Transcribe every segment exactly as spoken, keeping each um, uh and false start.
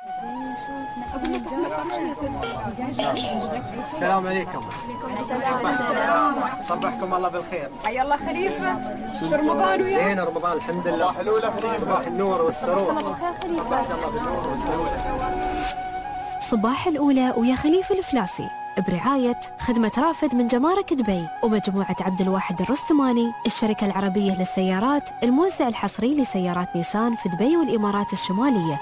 السلام عليكم. صبحكم الله بالخير. حيا الله خليفة. شو رمضان وياك؟ زين رمضان الحمد لله. صباح النور والسرور. صباح الله بالنور والسرور. صباح الأولى ويا خليفة الفلاسي برعاية خدمة رافد من جمارك دبي ومجموعة عبد الواحد الرستماني، الشركة العربية للسيارات، الموزع الحصري لسيارات نيسان في دبي والإمارات الشمالية.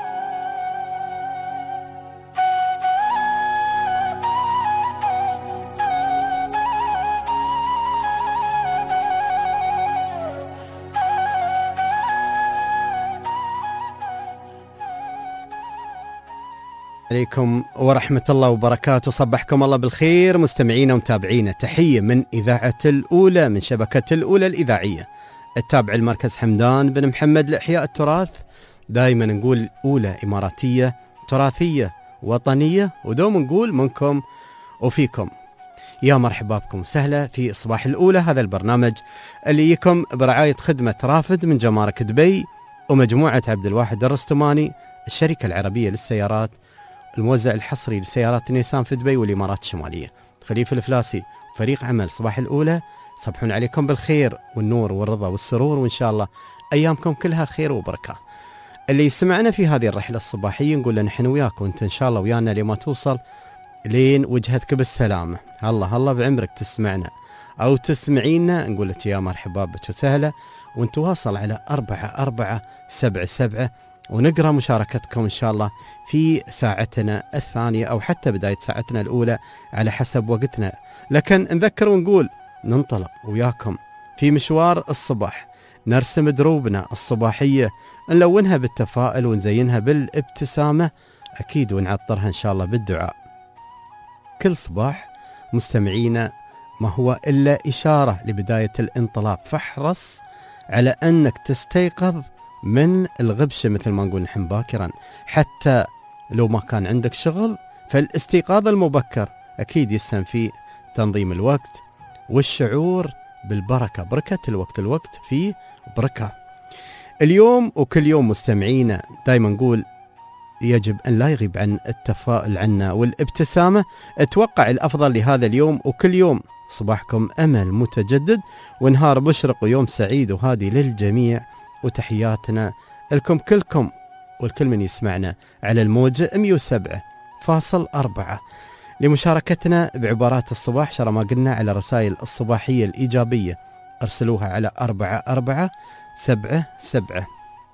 عليكم ورحمة الله وبركاته. صبحكم الله بالخير مستمعينا ومتابعينا. تحية من إذاعة الأولى من شبكة الأولى الإذاعية التابع المركز حمدان بن محمد لإحياء التراث. دائما نقول أولى إماراتية تراثية وطنية، ودوم نقول منكم وفيكم. يا مرحبا بكم وسهلا في صباح الأولى، هذا البرنامج اللي يكم برعاية خدمة رافد من جمارك دبي ومجموعة عبد الواحد الرستماني، الشركة العربية للسيارات، الموزع الحصري لسيارات نيسان في دبي والإمارات الشمالية. خليفة الفلاسي فريق عمل صباح الأولى صبحون عليكم بالخير والنور والرضا والسرور، وإن شاء الله أيامكم كلها خير وبركة. اللي يسمعنا في هذه الرحلة الصباحية نقول له نحن وياك، وانت إن شاء الله ويانا لما توصل لين وجهتك بالسلامة. الله الله بعمرك تسمعنا أو تسمعينا، نقول لك يا مرحبا بك وسهلا، وانت واصل على أربعة أربعة سبعة سبعة، ونقرأ مشاركتكم إن شاء الله في ساعتنا الثانية أو حتى بداية ساعتنا الأولى على حسب وقتنا. لكن نذكر ونقول ننطلق وياكم في مشوار الصباح، نرسم دروبنا الصباحية، نلونها بالتفاؤل ونزينها بالابتسامة أكيد، ونعطرها إن شاء الله بالدعاء. كل صباح مستمعينا ما هو إلا إشارة لبداية الانطلاق، فاحرص على أنك تستيقظ من الغبشة مثل ما نقول نحن باكرا، حتى لو ما كان عندك شغل فالاستيقاظ المبكر أكيد يسهم في تنظيم الوقت والشعور بالبركة، بركة الوقت، الوقت فيه بركة. اليوم وكل يوم مستمعينا دايما نقول يجب أن لا يغيب عن التفاؤل عنا والابتسامة. اتوقع الأفضل لهذا اليوم وكل يوم صباحكم أمل متجدد ونهار مشرق ويوم سعيد وهادي للجميع، وتحياتنا لكم كلكم والكل من يسمعنا على الموجة مئة وسبعة فاصل أربعة. لمشاركتنا بعبارات الصباح شرى ما قلنا على رسائل الصباحية الإيجابية أرسلوها على أربعة أربعة سبعة سبعة.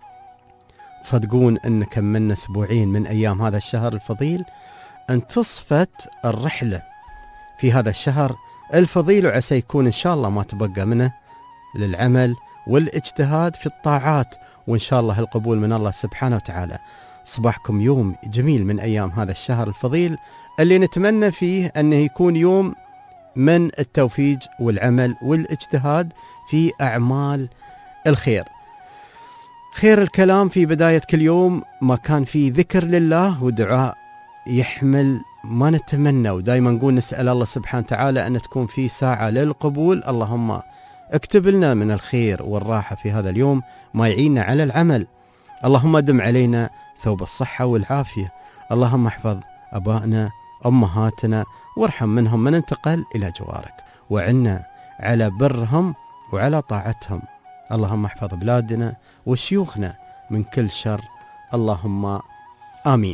تصدقون أن كملنا أسبوعين من أيام هذا الشهر الفضيل، انتصفت الرحلة في هذا الشهر الفضيل، وعسى يكون إن شاء الله ما تبقى منه للعمل والاجتهاد في الطاعات، وإن شاء الله القبول من الله سبحانه وتعالى. صباحكم يوم جميل من أيام هذا الشهر الفضيل اللي نتمنى فيه أنه يكون يوم من التوفيق والعمل والاجتهاد في أعمال الخير. خير الكلام في بداية كل يوم ما كان فيه ذكر لله ودعاء يحمل ما نتمنى، ودائما نقول نسأل الله سبحانه وتعالى أن تكون في ساعة للقبول. اللهم اكتب لنا من الخير والراحة في هذا اليوم ما يعيننا على العمل. اللهم دم علينا ثوب الصحة والعافية. اللهم احفظ أبائنا أمهاتنا وارحم منهم من انتقل إلى جوارك، وعنا على برهم وعلى طاعتهم. اللهم احفظ بلادنا وشيوخنا من كل شر، اللهم آمين.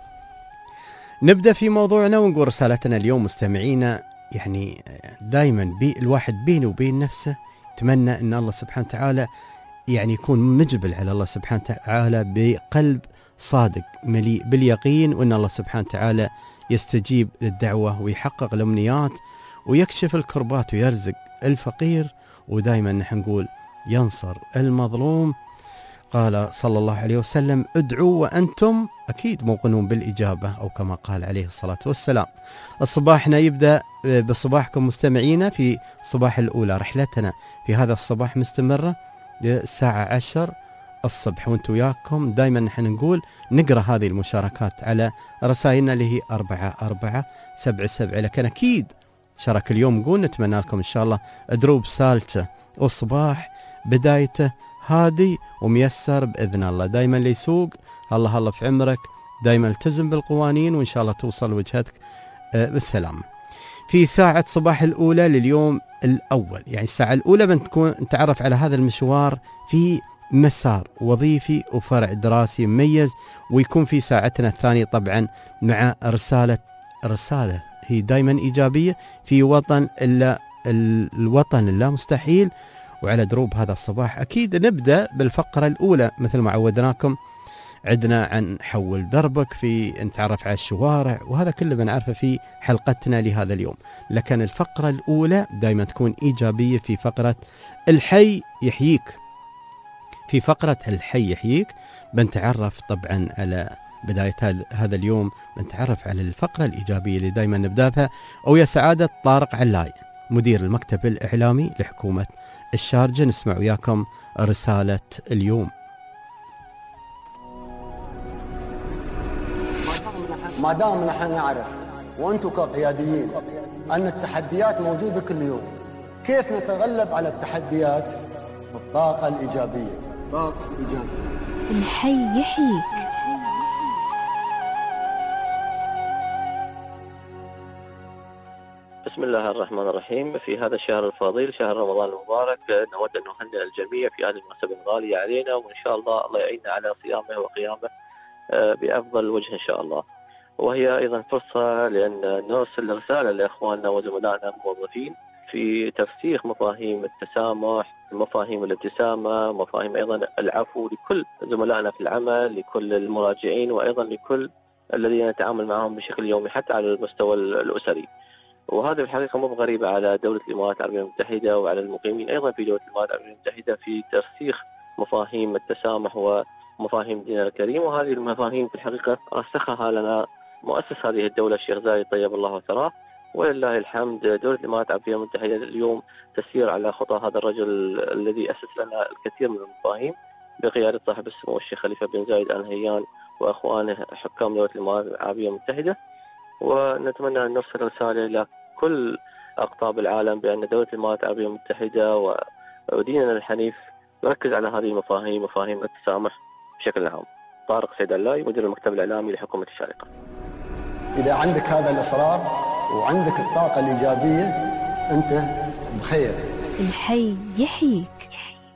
نبدأ في موضوعنا ونقول رسالتنا اليوم مستمعينا. يعني دائما بي الواحد بينه وبين نفسه يتمنى أن الله سبحانه وتعالى يعني يكون مجبل على الله سبحانه وتعالى بقلب صادق مليء باليقين، وأن الله سبحانه وتعالى يستجيب للدعوة ويحقق الأمنيات ويكشف الكربات ويرزق الفقير، ودائما نحن نقول ينصر المظلوم. قال صلى الله عليه وسلم ادعوا وأنتم أكيد موقنون بالإجابة، أو كما قال عليه الصلاة والسلام. الصباحنا يبدأ بصباحكم مستمعينا في صباح الأولى. رحلتنا في هذا الصباح مستمرة الساعة عشر الصبح، وانتم وياكم دائما نحن نقول نقرأ هذه المشاركات على رسائلنا اللي هي أربعة أربعة سبعة سبعة. لكن أكيد شارك اليوم نقول نتمنى لكم إن شاء الله دروب سالته والصباح بدايته هادي وميسر بإذن الله. دائما اللي يسوق الله الله في عمرك دائما التزم بالقوانين وإن شاء الله توصل وجهتك بالسلامة. في ساعة صباح الأولى لليوم الأول، يعني الساعة الأولى بنكون نتعرف على هذا المشوار في مسار وظيفي وفرع دراسي مميز، ويكون في ساعتنا الثانية طبعا مع رسالة رسالة هي دائما إيجابية في وطن إلا الوطن اللا مستحيل. وعلى دروب هذا الصباح أكيد نبدأ بالفقرة الأولى مثل ما عودناكم، عندنا عن حول دربك، في نتعرف على الشوارع، وهذا كله بنعرفه في حلقتنا لهذا اليوم. لكن الفقرة الأولى دائما تكون إيجابية في فقرة الحي يحييك. في فقرة الحي يحييك بنتعرف طبعا على بداية هذا اليوم، بنتعرف على الفقرة الإيجابية اللي دائما نبدأها، ويا سعادة طارق علاي مدير المكتب الإعلامي لحكومة الشارجة. نسمع وياكم رسالة اليوم. ما دام نحن نعرف وانتم كقياديين ان التحديات موجوده كل يوم، كيف نتغلب على التحديات بالطاقه الايجابيه؟ طاقه ايجابيه. الحي يحييك. بسم الله الرحمن الرحيم. في هذا الشهر الفضيل شهر رمضان المبارك نود أن نهنئ الجميع في هذه المناسبة الغالية علينا، وإن شاء الله الله يعيننا على صيامه وقيامه بأفضل وجه إن شاء الله. وهي أيضا فرصة لأن نرسل رسالة لإخواننا وزملائنا الموظفين في ترسيخ مفاهيم التسامح، مفاهيم الابتسامة، مفاهيم أيضا العفو لكل زملائنا في العمل، لكل المراجعين، وأيضا لكل الذين نتعامل معهم بشكل يومي حتى على المستوى الأسري. وهذا في الحقيقة مو غريبة على دولة الإمارات العربية المتحدة وعلى المقيمين أيضا في دولة الإمارات العربية المتحدة في ترسيخ مفاهيم التسامح ومفاهيم ديننا الكريم. وهذه المفاهيم في الحقيقة رسخها لنا مؤسس هذه الدولة الشيخ زايد طيب الله ثراه، ولله الحمد دولة الإمارات العربية المتحدة اليوم تسير على خطى هذا الرجل الذي أسس لنا الكثير من المفاهيم بقيادة صاحب السمو الشيخ خليفة بن زايد آل نهيان وأخوانه حكام دولة الإمارات العربية المتحدة. ونتمنى أن نرسل رسالة إلى كل أقطاب العالم بأن دولة الإمارات العربية المتحدة وديننا الحنيف نركز على هذه المفاهيم، مفاهيم التسامح بشكل عام. طارق سيد علاي مدير المكتب الإعلامي لحكومة الشارقة. إذا عندك هذا الإصرار وعندك الطاقة الإيجابية أنت بخير. الحي يحييك.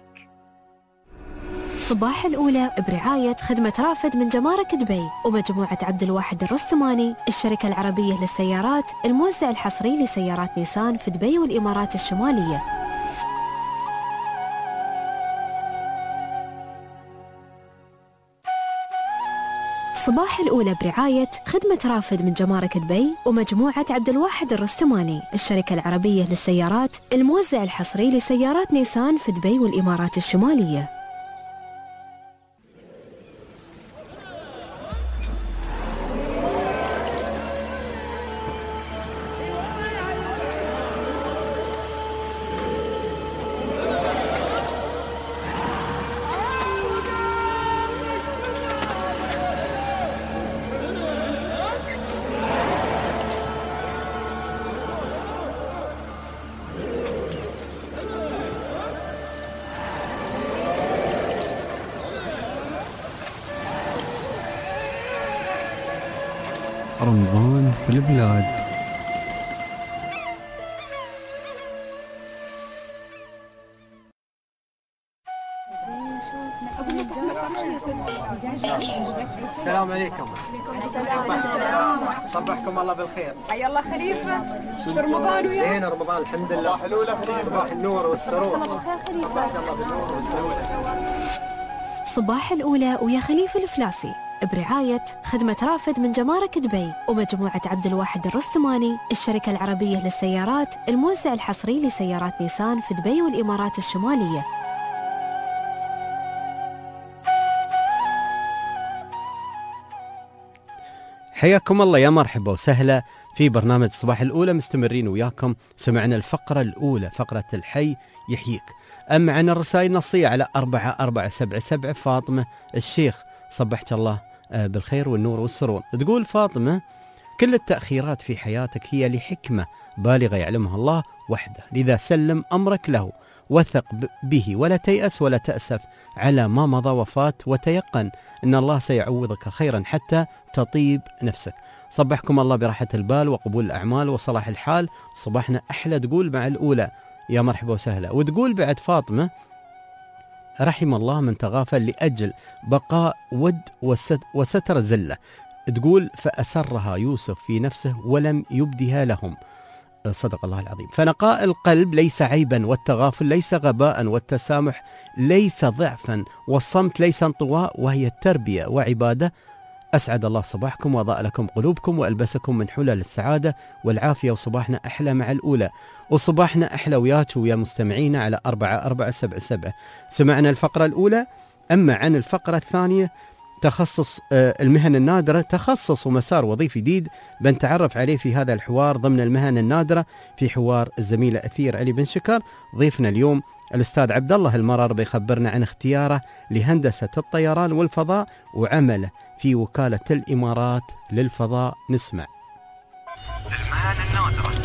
صباح الأولى برعاية خدمة رافد من جمارك دبي ومجموعة عبد الواحد الرستماني، الشركة العربية للسيارات، الموزع الحصري لسيارات نيسان في دبي والإمارات الشمالية. صباح الأولى برعاية خدمة رافد من جمارك دبي ومجموعة عبد الواحد الرستماني، الشركة العربية للسيارات، الموزع الحصري لسيارات نيسان في دبي والإمارات الشمالية. رمضان في البلاد. السلام عليكم. صبحكم الله بالخير. حيا الله خليفة. شو رمضان وياك؟ زين رمضان الحمد لله. حلو صباح النور والسرور. صباح الله بالنور والسرور. صباح الأولى ويا خليفة الفلاسي برعاية خدمة رافد من جمارك دبي ومجموعة عبد الواحد الرستماني، الشركة العربية للسيارات، الموزع الحصري لسيارات نيسان في دبي والإمارات الشمالية. حياكم الله، يا مرحبا وسهلا في برنامج صباح الأولى. مستمرين وياكم. سمعنا الفقرة الأولى فقرة الحي يحييك. أما عن الرسائل النصية على أربعة أربعة سبعة سبعة. فاطمة الشيخ صبحت الله بالخير والنور والسرور. تقول فاطمة كل التأخيرات في حياتك هي لحكمة بالغة يعلمها الله وحده، لذا سلم أمرك له، وثق به ولا تيأس ولا تأسف على ما مضى وفات، وتيقن أن الله سيعوضك خيرا حتى تطيب نفسك. صبحكم الله براحة البال وقبول الأعمال وصلاح الحال. صباحنا أحلى تقول مع الأولى يا مرحبا وسهلا. وتقول بعد فاطمة رحم الله من تغافل لأجل بقاء ود وستر زلة. تقول فأسرها يوسف في نفسه ولم يبدها لهم. صدق الله العظيم. فنقاء القلب ليس عيبا، والتغافل ليس غباء، والتسامح ليس ضعفا، والصمت ليس انطواء، وهي التربية وعبادة. أسعد الله صباحكم وأضاء لكم قلوبكم وألبسكم من حلل السعادة والعافية. وصباحنا أحلى مع الأولى، وصباحنا أحلى وياك ويا مستمعينا على أربعة أربعة سبعة سبعة. سمعنا الفقرة الأولى. أما عن الفقرة الثانية تخصص المهن النادرة، تخصص ومسار وظيفي جديد بنتعرف عليه في هذا الحوار ضمن المهن النادرة في حوار الزميلة أثير علي بن شكر. ضيفنا اليوم الأستاذ عبد الله المرر بيخبرنا عن اختياره لهندسة الطيران والفضاء وعمله في وكالة الإمارات للفضاء. نسمع. المهن النادرة.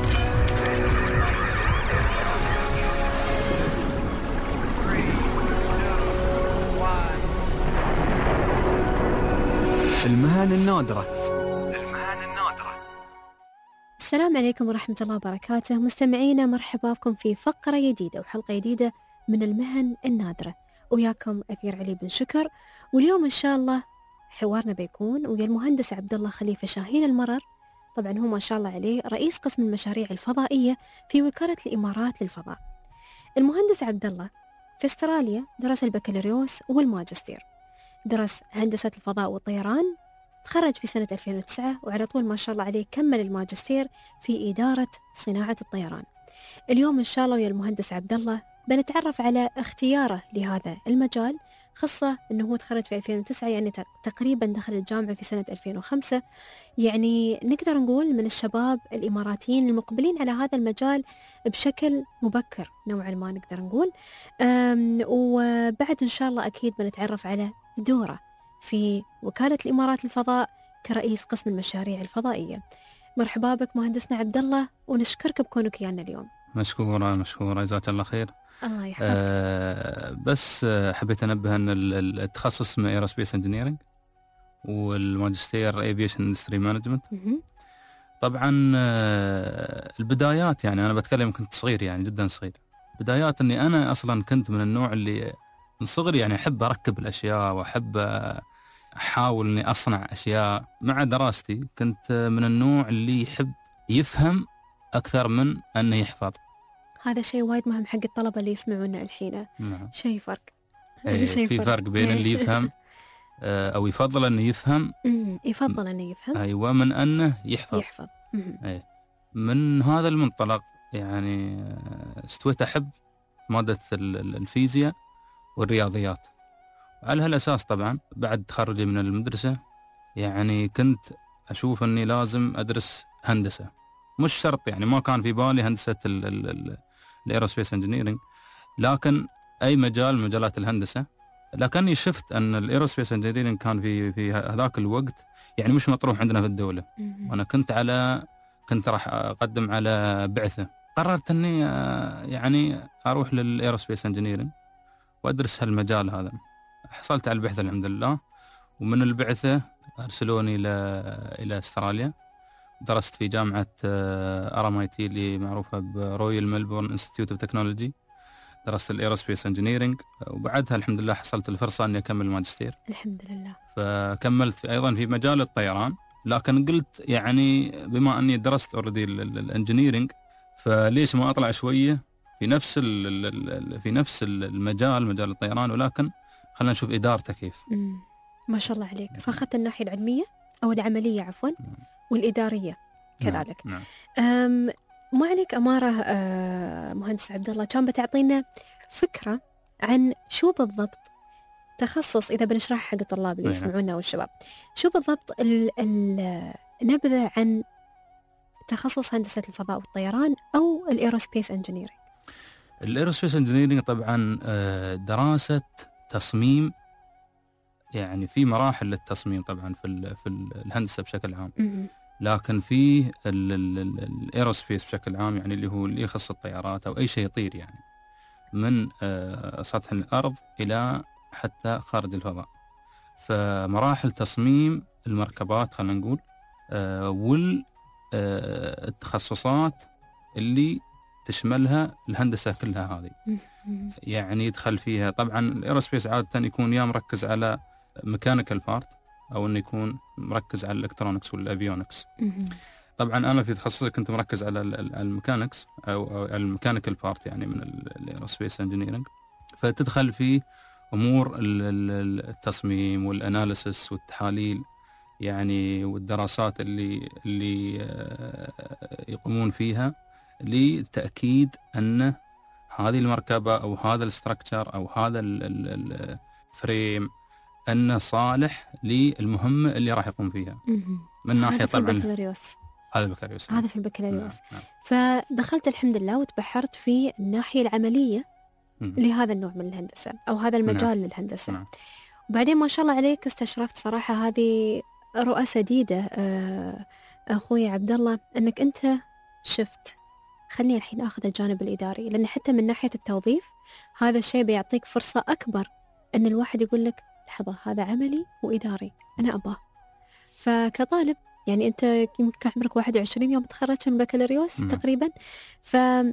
المهن النادرة. المهن النادرة. السلام عليكم ورحمة الله وبركاته. مستمعينا مرحبا بكم في فقرة جديدة وحلقة جديدة من المهن النادرة، وياكم أثير علي بن شكر. واليوم إن شاء الله حوارنا بيكون ويا المهندس عبد الله خليفة شاهين المرر. طبعا هو ما شاء الله عليه رئيس قسم المشاريع الفضائية في وكالة الإمارات للفضاء. المهندس عبد الله في استراليا درس البكالوريوس والماجستير، درس هندسة الفضاء والطيران، تخرج في سنة ألفين وتسعة، وعلى طول ما شاء الله عليه كمل الماجستير في إدارة صناعة الطيران. اليوم إن شاء الله ويا المهندس عبد الله بنتعرف على اختياره لهذا المجال، خاصة أنه هو تخرج في ألفين وتسعة، يعني تقريبا دخل الجامعة في سنة ألفين وخمسة. يعني نقدر نقول من الشباب الإماراتيين المقبلين على هذا المجال بشكل مبكر نوعا ما نقدر نقول. وبعد إن شاء الله أكيد بنتعرف على دوره في وكالة الإمارات للفضاء كرئيس قسم المشاريع الفضائية. مرحبا بك مهندسنا عبد الله، ونشكرك بكونك ويانا اليوم. مشكورة مشكورة، جزاك الله خير. الله يحفظك. آه بس آه حبيت أنبه أن التخصص اسمه ايروسبيس انجينيرنج، والماجستير ايفيشن اندستري مانجمنت. طبعا آه البدايات، يعني أنا بتكلم كنت صغير، يعني جدا صغير. بدايات أني أنا أصلا كنت من النوع اللي من صغري يعني أحب أركب الأشياء وأحب أحاول أني أصنع أشياء. مع دراستي كنت من النوع اللي يحب يفهم أكثر من أنه يحفظ. هذا شيء وايد مهم حق الطلبة اللي يسمعونا الحين. نعم. شيء فرق. أيه شيء في فرق, فرق بين اللي يفهم أو يفضل أنه يفهم يفضل أنه يفهم أيوة من أنه يحفظ, يحفظ. أيه. من هذا المنطلق يعني استويت أحب مادة الفيزياء والرياضيات. وعلى هالأساس طبعا بعد تخرجي من المدرسة يعني كنت أشوف أني لازم أدرس هندسة، مش شرط يعني ما كان في بالي هندسة الايروسبيس انجينيرنج، لكن أي مجال مجالات الهندسة. لكني شفت أن الايروسبيس انجينيرنج كان في في هذاك الوقت يعني مش مطروح عندنا في الدولة. وأنا كنت على كنت راح أقدم على بعثة. قررت أني يعني أروح للايروسبيس انجينيرنج وأدرس هالمجال هذا. حصلت على البعثة الحمد لله، ومن البعثة أرسلوني إلى إلى أستراليا. درست في جامعة ار ام اي تي اللي معروفة برويال ميلبورن انستيتيوت اوف تكنولوجي. درست الايروسبيس انجينيرنج، وبعدها الحمد لله حصلت الفرصة أني أكمل الماجستير. الحمد لله. فكملت في أيضا في مجال الطيران، لكن قلت يعني بما أني درست اوريدي الانجينيرنج فليش ما أطلع شوية في نفس في نفس المجال مجال الطيران، ولكن خلينا نشوف إدارته كيف. مم. ما شاء الله عليك. فأخذت الناحية العلمية أو العملية عفوا والإدارية كذلك. نعم. نعم. ما عليك أمارة مهندس عبد الله، كان بتعطينا فكرة عن شو بالضبط تخصص، إذا بنشرح حق الطلاب اللي يسمعونا والشباب، شو بالضبط النبذة عن تخصص هندسة الفضاء والطيران أو الإيروسبيس انجينيرنج. الإيروسبيس انجينيرنج طبعا دراسة تصميم، يعني في مراحل للتصميم طبعا في في الهندسة بشكل عام. لكن فيه الايروسبيس بشكل عام، يعني اللي هو اللي يخص الطيارات أو أي شيء يطير يعني من سطح الأرض إلى حتى خارج الفضاء. فمراحل تصميم المركبات خلينا نقول والتخصصات اللي تشملها الهندسة كلها هذه، يعني يدخل فيها طبعا الايروسبيس عادة يكون يا مركز على ميكانيكال بارت أو إنه يكون مركز على الإلكترونكس والأفيونكس. طبعا أنا في تخصصي كنت مركز على الميكانكس أو الميكانيكال بارت يعني من الايروسبيس انجينيرنج. فتدخل في أمور التصميم والأناليسيس والتحاليل يعني والدراسات اللي اللي يقومون فيها لتأكيد أن هذه المركبة أو هذا الاستراكشر أو هذا الفريم أنه صالح للمهمة اللي راح يقوم فيها. من ناحية طبعا البكالوريوس. هذا البكالوريوس هذا في البكالوريوس. نعم. فدخلت الحمد لله وتبحرت في الناحية العملية مم. لهذا النوع من الهندسة أو هذا المجال نعم. للهندسة نعم. وبعدين ما شاء الله عليك استشرفت صراحة هذه رؤى سديدة أخوي عبد الله، أنك أنت شفت خلني الحين أخذ الجانب الإداري، لأن حتى من ناحية التوظيف هذا الشيء بيعطيك فرصة أكبر أن الواحد يقول لك لحظة هذا عملي وإداري أنا أباه. فكطالب يعني أنت يمكن كان عمرك واحد وعشرين يوم تخرجت من البكالوريوس تقريبا، فمنو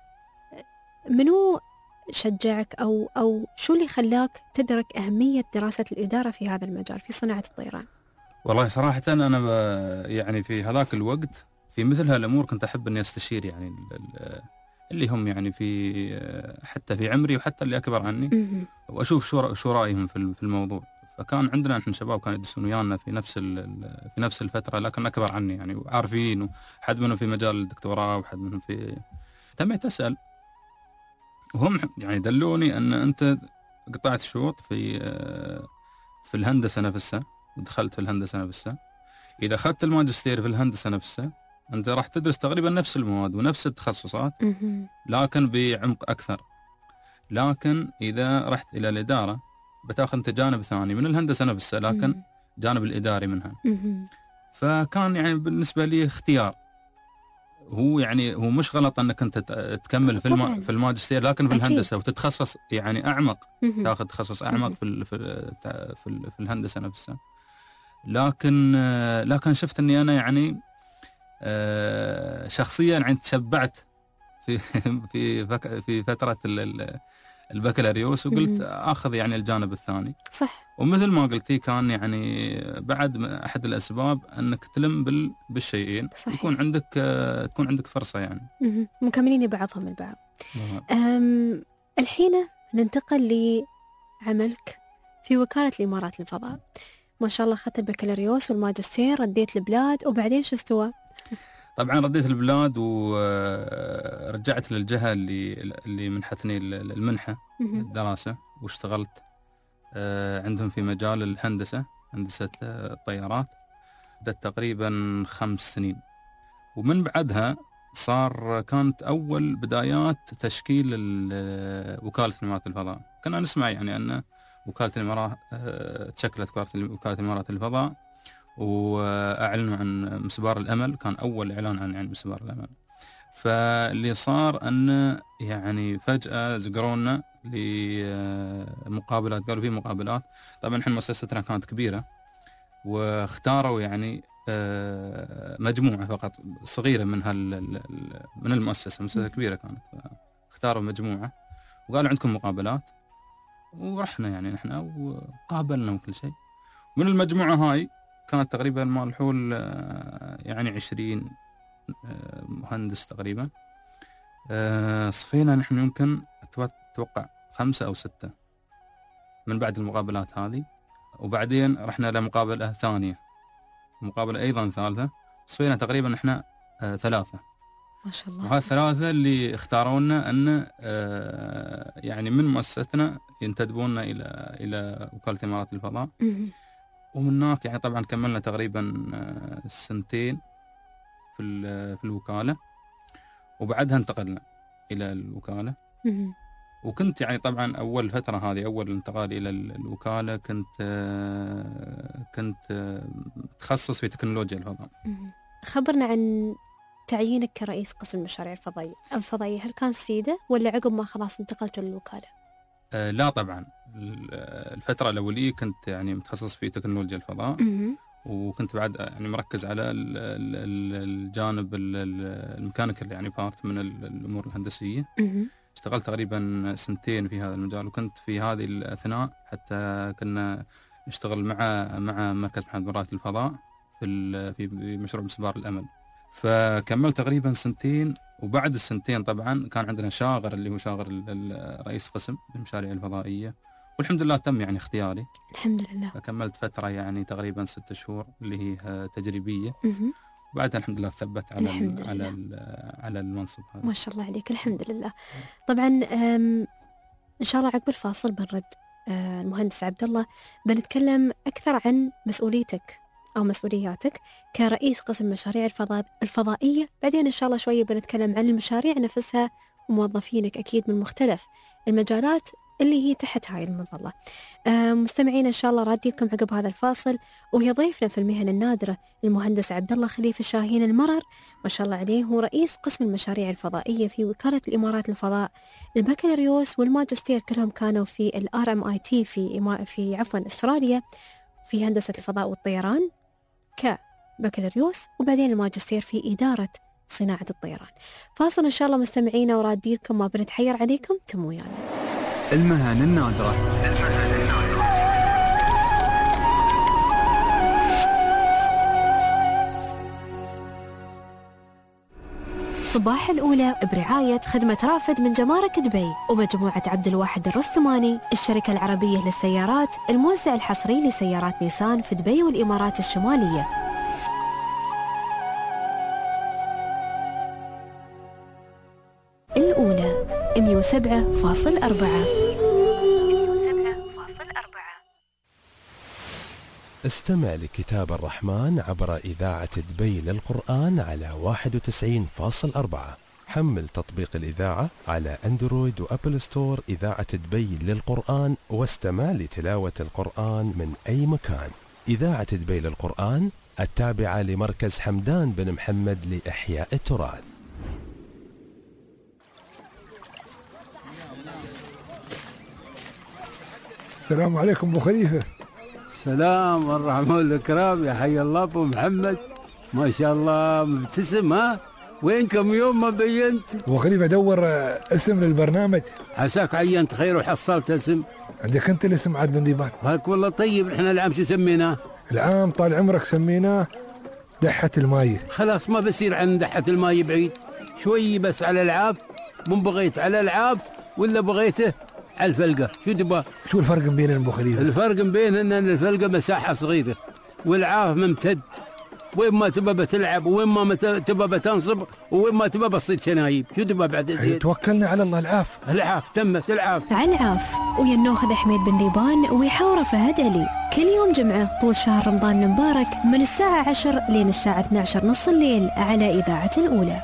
شجعك أو أو شو اللي خلاك تدرك أهمية دراسة الإدارة في هذا المجال في صناعة الطيران؟ والله صراحة أنا يعني في هذاك الوقت في مثل هالأمور كنت أحب أني أستشير يعني اللي هم يعني في حتى في عمري وحتى اللي أكبر عني، وأشوف شو شو رأيهم في الموضوع. فكان عندنا نحن شباب كانوا يدرسون ويانا في نفس في نفس الفترة لكن أكبر عني يعني وعارفين، وحد منهم في مجال الدكتوراه وحد منهم في تميت أسأل، وهم يعني دلوني أن أنت قطعت شوط في في الهندسة نفسها ودخلت في الهندسة نفسها. إذا أخذت الماجستير في الهندسة نفسها أنت راح تدرس تقريبا نفس المواد ونفس التخصصات لكن بعمق أكثر. لكن إذا رحت إلى الإدارة بتاخذ أنت جانب ثاني من الهندسة نفسها لكن جانب الإداري منها. فكان يعني بالنسبة لي اختيار، هو يعني هو مش غلط أنك أنت تكمل في الم... في الماجستير لكن في الهندسة وتتخصص يعني أعمق، تاخذ تخصص أعمق في ال... في ال... في الهندسة نفسها. لكن لكن شفت أني أنا يعني شخصيا يعني تشبعت في في فك... في فترة ال... البكالوريوس وقلت اخذ يعني الجانب الثاني. صح. ومثل ما قلتي كان يعني بعد احد الاسباب انك تلم بال... بالشيئين صحيح. يكون عندك تكون عندك فرصه يعني مكملين بعضهم البعض. أم... الحين ننتقل لعملك في وكالة الامارات للفضاء. ما شاء الله اخذت البكالوريوس والماجستير، رديت البلاد وبعدين شو استوى؟ طبعا رديت البلاد ورجعت للجهة اللي اللي منحتني المنحة للدراسة واشتغلت عندهم في مجال الهندسة، هندسة الطيارات. بدأت تقريبا خمس سنين، ومن بعدها صار كانت أول بدايات تشكيل وكالة الإمارات للفضاء. كنا نسمع يعني أن وكالة الإمارات تشكلت وكالة الإمارات للفضاء وأعلنوا عن مسبار الأمل، كان أول إعلان عن عن مسبار الأمل. فاللي صار أن يعني فجأة زقرونا لمقابلات، قالوا في مقابلات. طبعا إحنا مؤسستنا كانت كبيرة واختاروا يعني مجموعة فقط صغيرة من هال من المؤسسة، مؤسسة كبيرة كانت، اختاروا مجموعة وقالوا عندكم مقابلات، ورحنا يعني نحن وقابلنا وكل شيء. من المجموعة هاي كانت تقريبا مال الحول يعني عشرين مهندس تقريبا. صفينا نحن يمكن أتوقع خمسة أو ستة من بعد المقابلات هذه، وبعدين رحنا لمقابلة ثانية، مقابلة أيضا ثالثة، صفينا تقريبا نحن ثلاثة ما شاء الله. وهذه الثلاثة اللي اختارونا أن يعني من مؤسستنا ينتدبوننا إلى إلى وكالة الإمارات للفضاء. ومن هناك يعني طبعا كملنا تقريبا سنتين في في الوكالة، وبعدها انتقلنا إلى الوكالة. وكنت يعني طبعا أول فترة هذه أول انتقال إلى الوكالة كنت كنت تخصص في تكنولوجيا الفضاء. خبرنا عن تعيينك كرئيس قسم المشاريع الفضائية الفضائية هل كان سيدة ولا عقب ما خلاص انتقلت للوكالة؟ آه لا طبعا، الفترة الأولية كنت يعني متخصص في تكنولوجيا الفضاء، م- وكنت بعد يعني مركز على ال- ال- الجانب ال- الميكانيكال، يعني بارت من الأمور الهندسية. م- اشتغلت تقريبا سنتين في هذا المجال، وكنت في هذه الأثناء حتى كنا نشتغل مع مع مركز محمد بن راشد للفضاء في ال- في مشروع مسبار الأمل. فكملت تقريبا سنتين، وبعد السنتين طبعا كان عندنا شاغر اللي هو شاغر ال- ال- رئيس قسم المشاريع الفضائية، والحمد لله تم يعني اختياري. الحمد لله. فكملت فترة يعني تقريبا ست شهور اللي هي تجريبية، م- وبعدها الحمد لله ثبت على الحمد ال على ال على المنصب هذا. ما شاء الله عليك، الحمد لله. طبعا أم، إن شاء الله عقب الفاصل بنرد أه، المهندس عبد الله، بنتكلم أكثر عن مسؤوليتك أو مسؤولياتك كرئيس قسم مشاريع الفضاء الفضائية. بعدين إن شاء الله شوية بنتكلم عن المشاريع نفسها وموظفينك أكيد من مختلف المجالات اللي هي تحت هاي المظلة. أه، مستمعين إن شاء الله رادي لكم عقب هذا الفاصل، وهي ضيفنا في المهن النادرة المهندس عبد الله خليفة شاهين المرر، ما شاء الله عليه، هو رئيس قسم المشاريع الفضائية في وكالة الإمارات للفضاء. البكالوريوس والماجستير كلهم كانوا في الآر إم آي تي في إما في عفوا استراليا في هندسة الفضاء والطيران كبكالوريوس، وبعدين الماجستير في إدارة صناعة الطيران. فاصل إن شاء الله مستمعينا، ورادي لكم ما بنتحير عليكم، تموا ويانا. المهن النادرة. صباح الأولى برعاية خدمة رافد من جمارك دبي ومجموعة عبد الواحد الرستماني، الشركة العربية للسيارات، الموزع الحصري لسيارات نيسان في دبي والإمارات الشمالية. الأولى مية وسبعة فاصل أربعة. استمع لكتاب الرحمن عبر إذاعة دبي للقرآن على واحد وتسعين فاصل أربعة. حمل تطبيق الإذاعة على أندرويد وأبل ستور إذاعة دبي للقرآن، واستمع لتلاوة القرآن من أي مكان. إذاعة دبي للقرآن التابعة لمركز حمدان بن محمد لإحياء التراث. السلام عليكم أبو خليفة. السلام والرحمة والإكرام، يا حي الله أبو محمد، ما شاء الله مبتسم. ها وينكم يوم ما بينت؟ أبو خليفة دور اسم للبرنامج. عساك عينت خير وحصلت اسم. عندك أنت الاسم عاد بن ديبان. هاك والله طيب. إحنا العام شو سميناه؟ العام طال عمرك سميناه دحة الماي. خلاص ما بصير عن دحة الماي بعيد شوي، بس على العاب. من بغيت على العاب ولا بغيته على الفلقة؟ شو تبغى؟ شو الفرق بين أبو خليفة؟ الفرق بين ان الفلقة مساحة صغيرة والعاف ممتد، وين ما تبى بتلعب وين ما تبى بتنصب وين ما تبى بتصيد شنايب. شو تبى بعد زيد؟ توكلنا على الله. العاف العاف تمت العاف. على العاف ويا النوخذ حميد بن ديبان ويحاوره فهد علي كل يوم جمعة طول شهر رمضان المبارك من الساعة عشر لين الساعة اثني عشر نص الليل على إذاعة الأولى.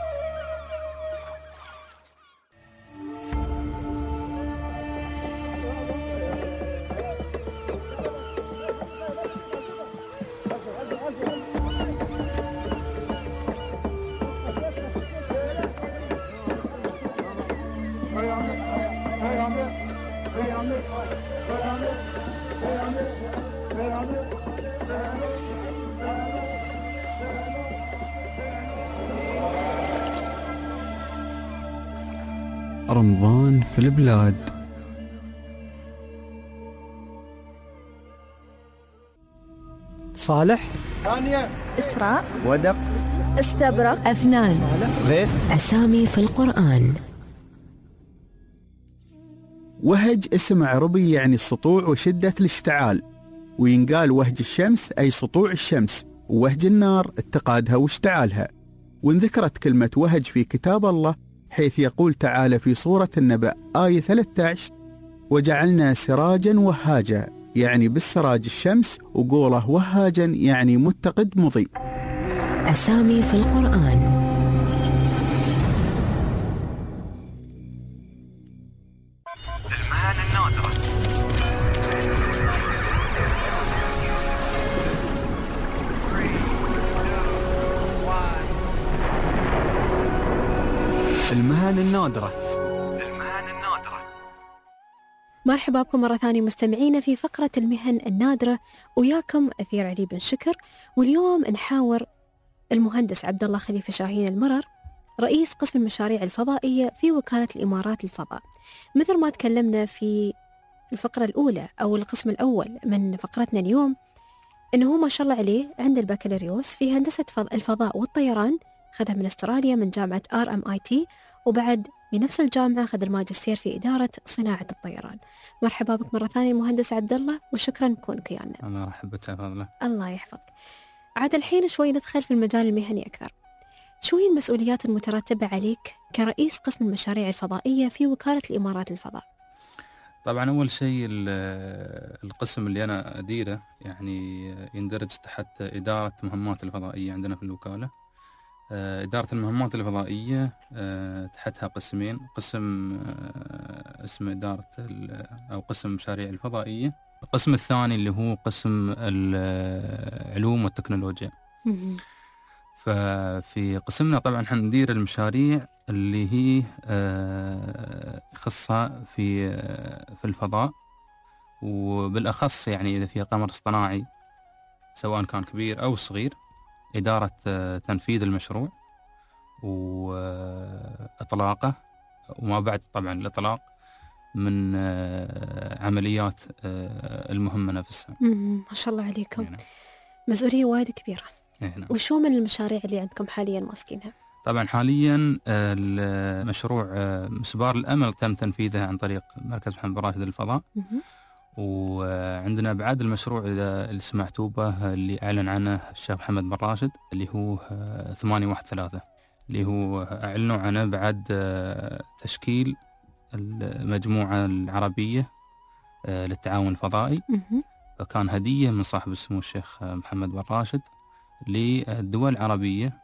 رمضان في البلاد. صالح، ثانية، إسراء، ودق، استبرق، أفنان، ضيف. أسامي في القرآن. وهج اسم عربي يعني السطوع وشدة الاشتعال، وينقال وهج الشمس أي سطوع الشمس، ووهج النار اتقادها واشتعالها. وانذكرت كلمة وهج في كتاب الله حيث يقول تعالى في سورة النبأ آية ثلاثة عشر: وجعلنا سراجا وهاجا، يعني بالسراج الشمس، وقوله وهاجا يعني متقد مضيء. أسامي في القرآن. المهن النادرة. المهن النادرة. المهن النادرة. مرحبا بكم مرة ثانية مستمعينا في فقرة المهن النادرة، وياكم أثير علي بن شكر. واليوم نحاور المهندس عبد الله خليفة شاهين المرر، رئيس قسم المشاريع الفضائية في وكالة الإمارات للفضاء. مثل ما تكلمنا في الفقرة الأولى أو القسم الأول من فقرتنا اليوم، إنه هو ما شاء الله عليه عند البكالوريوس في هندسة الفضاء والطيران، خذها من استراليا من جامعة آر إم آي تي، وبعد بنفس الجامعة خذ الماجستير في إدارة صناعة الطيران. مرحبا بك مرة ثانية المهندس عبد الله، وشكرا بكونك ويانا. الله يرحب بك فضله. الله يحفظك. عاد الحين شوي ندخل في المجال المهني أكثر. شو هي المسؤوليات المترتبة عليك كرئيس قسم المشاريع الفضائية في وكالة الإمارات للفضاء؟ طبعا أول شيء القسم اللي أنا أديره يعني يندرج تحت إدارة مهمات الفضائية عندنا في الوكالة. إدارة المهمات الفضائية تحتها قسمين، قسم اسمه إدارة أو قسم المشاريع الفضائية، القسم الثاني اللي هو قسم العلوم والتكنولوجيا. ففي قسمنا طبعا حندير المشاريع اللي هي خاصة في في الفضاء، وبالأخص يعني إذا في قمر اصطناعي سواء كان كبير أو صغير، إدارة تنفيذ المشروع وإطلاقه وما بعد طبعا الإطلاق من عمليات المهمة نفسها. ما شاء الله عليكم. هنا. مسؤولية وايد كبيرة. هنا. وشو من المشاريع اللي عندكم حاليا ماسكينها؟ طبعا حاليا المشروع مسبار الأمل تم تنفيذه عن طريق مركز محمد بن راشد للفضاء. وعندنا بعد المشروع اللي سمعتوه به اللي أعلن عنه الشيخ محمد بن راشد اللي هو ثمانية واحد ثلاثة، اللي هو أعلنوا عنه بعد تشكيل المجموعة العربية للتعاون الفضائي. فكان هدية من صاحب السمو الشيخ محمد بن راشد للدول العربية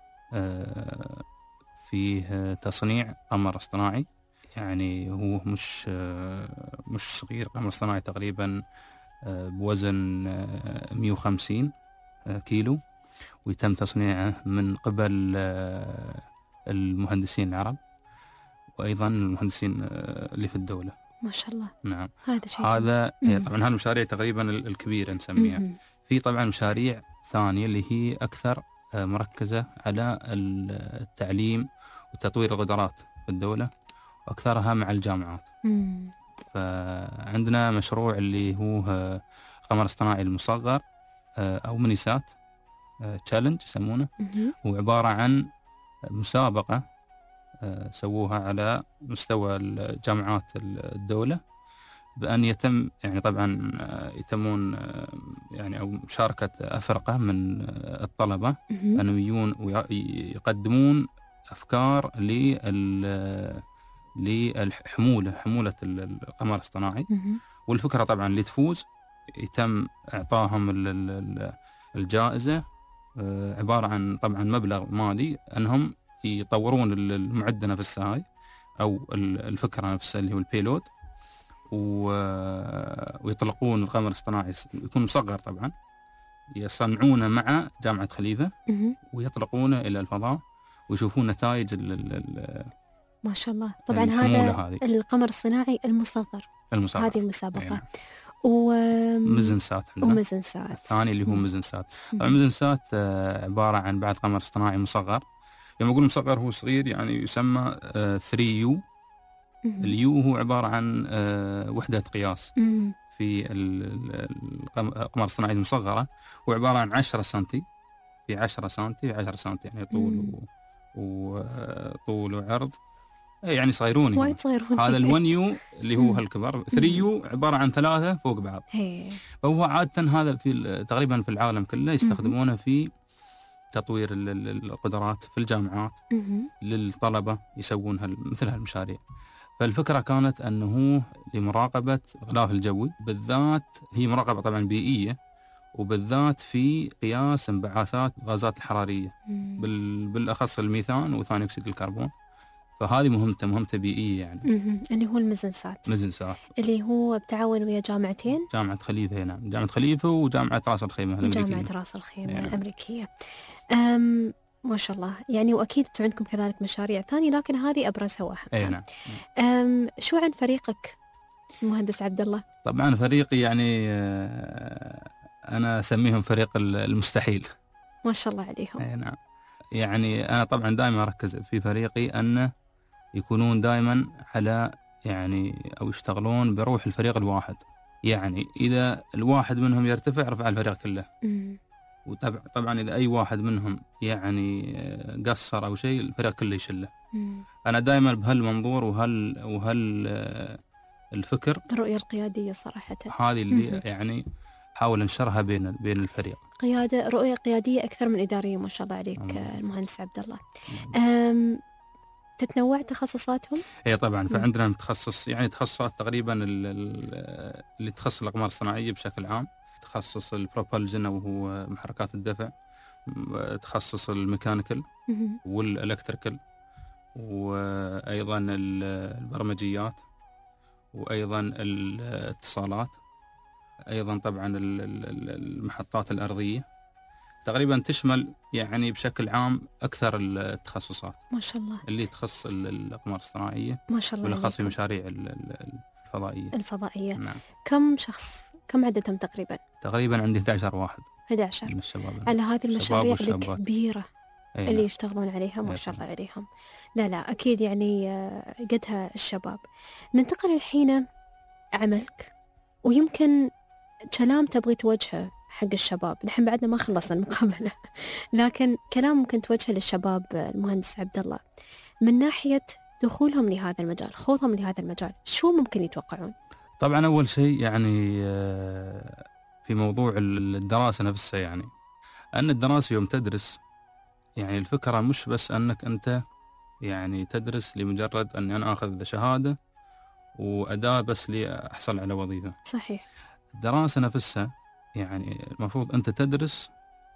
في تصنيع قمر اصطناعي. يعني هو مش مش صغير، قمر اصطناعي تقريبا بوزن مئة وخمسين كيلو، ويتم تصنيعه من قبل المهندسين العرب وأيضا المهندسين اللي في الدولة. ما شاء الله. نعم. هذا شيء هذا طبعا هذه المشاريع تقريبا الكبيرة نسميها. في طبعا مشاريع ثانية اللي هي أكثر مركزة على التعليم وتطوير القدرات في الدولة، وأكثرها مع الجامعات. مم. فعندنا مشروع اللي هو قمر اصطناعي المصغر أو مينيسات تشالنج يسمونه. هو عبارة عن مسابقة سووها على مستوى الجامعات الدولة، بأن يتم يعني طبعا يتمون يعني أو مشاركة أفرقة من الطلبة أنهم يجون ويقدمون أفكار لل للحمولة حمولة القمر الاصطناعي. والفكرة طبعا اللي تفوز يتم إعطاهم الجائزة، عبارة عن طبعا مبلغ مالي أنهم يطورون المعدة نفسها هاي أو الفكرة نفسها اللي هو البيلود، ويطلقون القمر الاصطناعي، يكون مصغر طبعا، يصنعونه مع جامعة خليفة ويطلقونه إلى الفضاء ويشوفون نتائج ال ال ما شاء الله. طبعا هذا القمر الصناعي المصغر، المصغر. هذه المسابقة. يعني. ومزنسات عندنا. ومزنسات الثاني اللي هو مزنسات. المزنسات عبارة عن بعد قمر اصطناعي مصغر. يوم أقول مصغر هو صغير يعني يسمى ثري يو. اليو هو عبارة عن وحدة قياس. في القمر الصناعي المصغرة هو عبارة عن عشرة سنتي في عشرة سنتي في عشرة سنتي، يعني طول وطول وعرض، يعني صغيرون. وايد صغيرون. هذا الون يو اللي هو هالكبر. ثري يو عبارة عن ثلاثة فوق بعض. فهو عادة هذا في تقريبا في العالم كله يستخدمونه في تطوير القدرات في الجامعات للطلبة يسوون مثل هالمشاريع. فالفكرة كانت أنه لمراقبة الغلاف الجوي بالذات، هي مراقبة طبعا بيئية، وبالذات في قياس انبعاثات الغازات الحرارية بالأخص الميثان وثاني أكسيد الكربون. فهذه مهمته مهمته بيئية يعني. اللي هو المزنسات. مزنسات اللي هو بتعاون ويا جامعتين. جامعة خليفة هنا، جامعة خليفة وجامعة راس الخيمة الأمريكية. جامعة راس الخيمة يعني. الأمريكية. أم ما شاء الله. يعني وأكيد أنتم عندكم كذلك مشاريع ثانية لكن هذه أبرزها واحد. أي نعم. أم شو عن فريقك المهندس عبد الله؟ طبعا فريقي يعني أنا أسميهم فريق المستحيل. ما شاء الله عليهم. أي نعم. يعني أنا طبعا دائما أركز في فريقي أن يكونون دائما على يعني أو يشتغلون بروح الفريق الواحد. يعني إذا الواحد منهم يرتفع رفع الفريق كله. م. وطبعا إذا أي واحد منهم يعني قصر أو شيء الفريق كله يشله. م. أنا دائما بهالمنظور وهال وهال الفكر. الرؤية القيادية صراحة. هذه اللي م. يعني حاول انشرها بين بين الفريق. قيادة رؤية قيادية أكثر من إدارية ما شاء الله عليك مم. المهندس عبد الله. أم تتنوع تخصصاتهم؟ اي طبعا. فعندنا تخصص يعني تخصصات تقريبا اللي تخصص الأقمار الصناعية بشكل عام، تخصص البروبلجن وهو محركات الدفع، تخصص الميكانيكال والإلكتريكال، وأيضا البرمجيات، وأيضا الاتصالات، أيضا طبعا المحطات الأرضية. تقريبا تشمل يعني بشكل عام أكثر التخصصات ما شاء الله اللي تخص الأقمار الصناعية ما شاء الله، والخاص في مشاريع الفضائية الفضائية. نعم. كم شخص كم عددهم تقريبا؟ تقريبا عندي أحد عشر واحد أحد عشر من الشباب على هذه المشاريع الكبيرة أي اللي نعم. يشتغلون عليها ما شاء الله عليهم. لا لا أكيد يعني قدها الشباب. ننتقل الحين عملك، ويمكن كلام تبغي توجهه حق الشباب، نحن بعدنا ما خلصنا المقابلة لكن كلام ممكن توجهه للشباب المهندس عبد الله من ناحية دخولهم لهذا المجال، خوضهم لهذا المجال، شو ممكن يتوقعون؟ طبعا أول شيء يعني في موضوع الدراسة نفسها، يعني أن الدراسة يوم تدرس يعني الفكرة مش بس أنك أنت يعني تدرس لمجرد أن أنا أخذ شهادة وأداة بس لأحصل على وظيفة. صحيح. الدراسة نفسها يعني المفروض أنت تدرس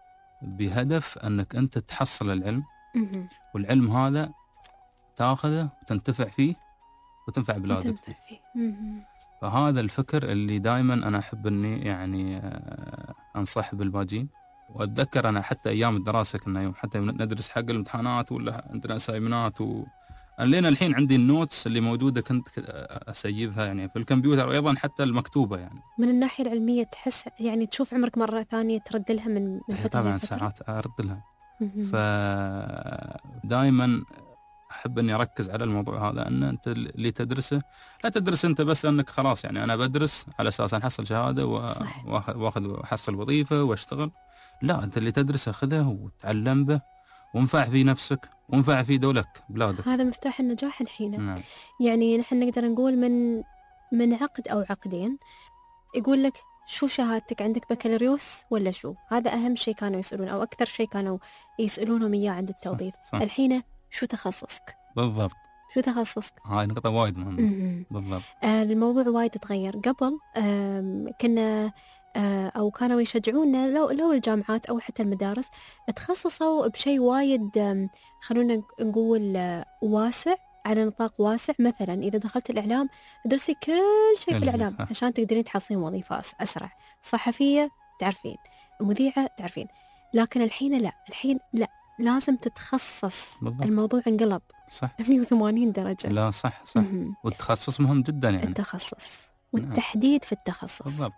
بهدف أنك أنت تحصل العلم، والعلم هذا تأخذه وتنتفع فيه وتنفع بلادك وتنفع فيه. فهذا الفكر اللي دائما أنا أحب أني يعني أنصح بالباجين. وأتذكر أنا حتى أيام الدراسة كنا يوم حتى ندرس حق الامتحانات ولا عندنا أسايمنات و... لين الحين عندي النوتس اللي موجودة كنت أسيبها يعني في الكمبيوتر، وأيضا حتى المكتوبة. يعني من الناحية العلمية تحس يعني تشوف عمرك مرة ثانية ترد لها من من فترة طبعا ساعات أرد لها. فدائما أحب أني أركز على الموضوع هذا، أن أنت اللي تدرسه لا تدرس أنت بس أنك خلاص يعني أنا بدرس على أساس أحصل شهادة وأخذ وأحصل وظيفة وأشتغل. لا، أنت اللي تدرسه خذه وتعلم به وانفع في نفسك وانفع في دولك بلادك. هذا مفتاح النجاح الحين. نعم. يعني نحن نقدر نقول من من عقد أو عقدين يقول لك شو شهادتك، عندك بكالوريوس ولا شو؟ هذا أهم شيء كانوا يسألون أو أكثر شيء كانوا يسألونهم إياه عند التوظيف. صح. صح. الحين شو تخصصك؟ بالضبط. شو تخصصك؟ هاي نقطة وايد مهمة. بالضبط. آه الموضوع وايد تغير. قبل كنا أو كانوا يشجعونا لو لو الجامعات أو حتى المدارس تخصصوا بشيء وايد خلونا نقول واسع على نطاق واسع. مثلا إذا دخلت الإعلام ادرسي كل شيء في الإعلام عشان تقدرين تحصلين وظيفة أسرع. صحفية تعرفين، مذيعة تعرفين. لكن الحين لا، الحين لا، لازم تتخصص. بالضبط. الموضوع انقلب صح مية وثمانين درجة. لا صح صح. م-م. والتخصص مهم جدا يعني التخصص والتحديد في التخصص. بالضبط.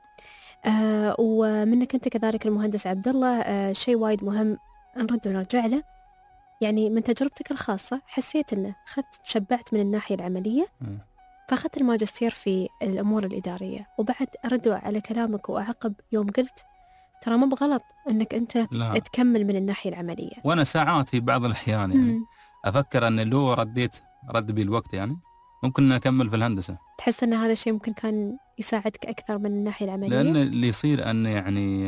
آه ومنك أنت كذلك المهندس عبد الله آه شيء وايد مهم نرد ونرجع له. يعني من تجربتك الخاصة حسيت أنه خدت شبعت من الناحية العملية م. فأخذت الماجستير في الأمور الإدارية. وبعد أرد على كلامك وأعقب يوم قلت ترى ما بغلط أنك أنت لا. تكمل من الناحية العملية. وأنا ساعات في بعض الأحيان يعني م. أفكر أن لو رديت رد بي الوقت يعني ممكن أكمل في الهندسة. تحس أن هذا الشيء ممكن كان يساعدك أكثر من الناحية العملية؟ لأن اللي يصير أن يعني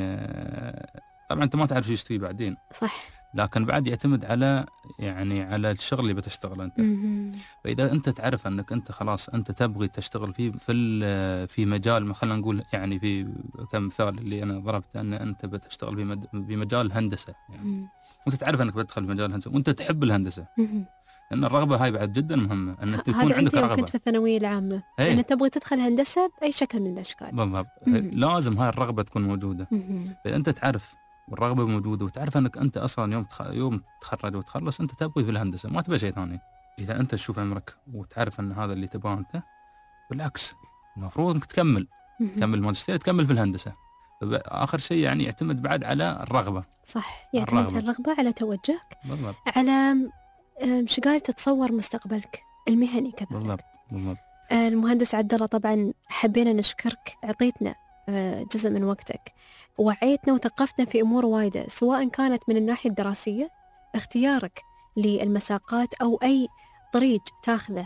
طبعا أنت ما تعرف شو يستوي بعدين. صح. لكن بعد يعتمد على يعني على الشغل اللي بتشتغل أنت. م-م. فإذا أنت تعرف أنك أنت خلاص أنت تبغي تشتغل فيه في في مجال ما خلينا نقول يعني في كمثال اللي أنا ضربت أن أنت بتشتغل في مد... بمجال الهندسة يعني. وأنت تعرف أنك بتدخل في مجال الهندسة وأنت تحب الهندسة. م-م. لأن الرغبة هاي بعد جدا مهمة أن تكون عندك رغبة. كنت في الثانوية العامة أن تبغي تدخل هندسة بأي شكل من الأشكال. بالضبط. م-م. لازم هاي الرغبة تكون موجودة. إذا أنت تعرف والرغبة موجودة، وتعرف أنك أنت أصلا يوم تخ... يوم تخرج وتخلص أنت تبغي في الهندسة، ما تبغى شيء ثاني. إذا أنت تشوف عمرك وتعرف أن هذا اللي تبغاه أنت، بالعكس المفروض أنك تكمل تكمل ماجستير، تكمل في الهندسة. آخر شيء يعني يعتمد بعد على الرغبة. صح، يعتمد الرغبة. الرغبة على توجهك، بالضبط. على شقال تتصور مستقبلك المهني كذلك. بالضبط بالضبط. المهندس عبد الله طبعا حبينا نشكرك، عطيتنا جزء من وقتك، وعيتنا وثقفتنا في أمور وايدة، سواء كانت من الناحية الدراسية، اختيارك للمساقات أو أي طريق تاخذه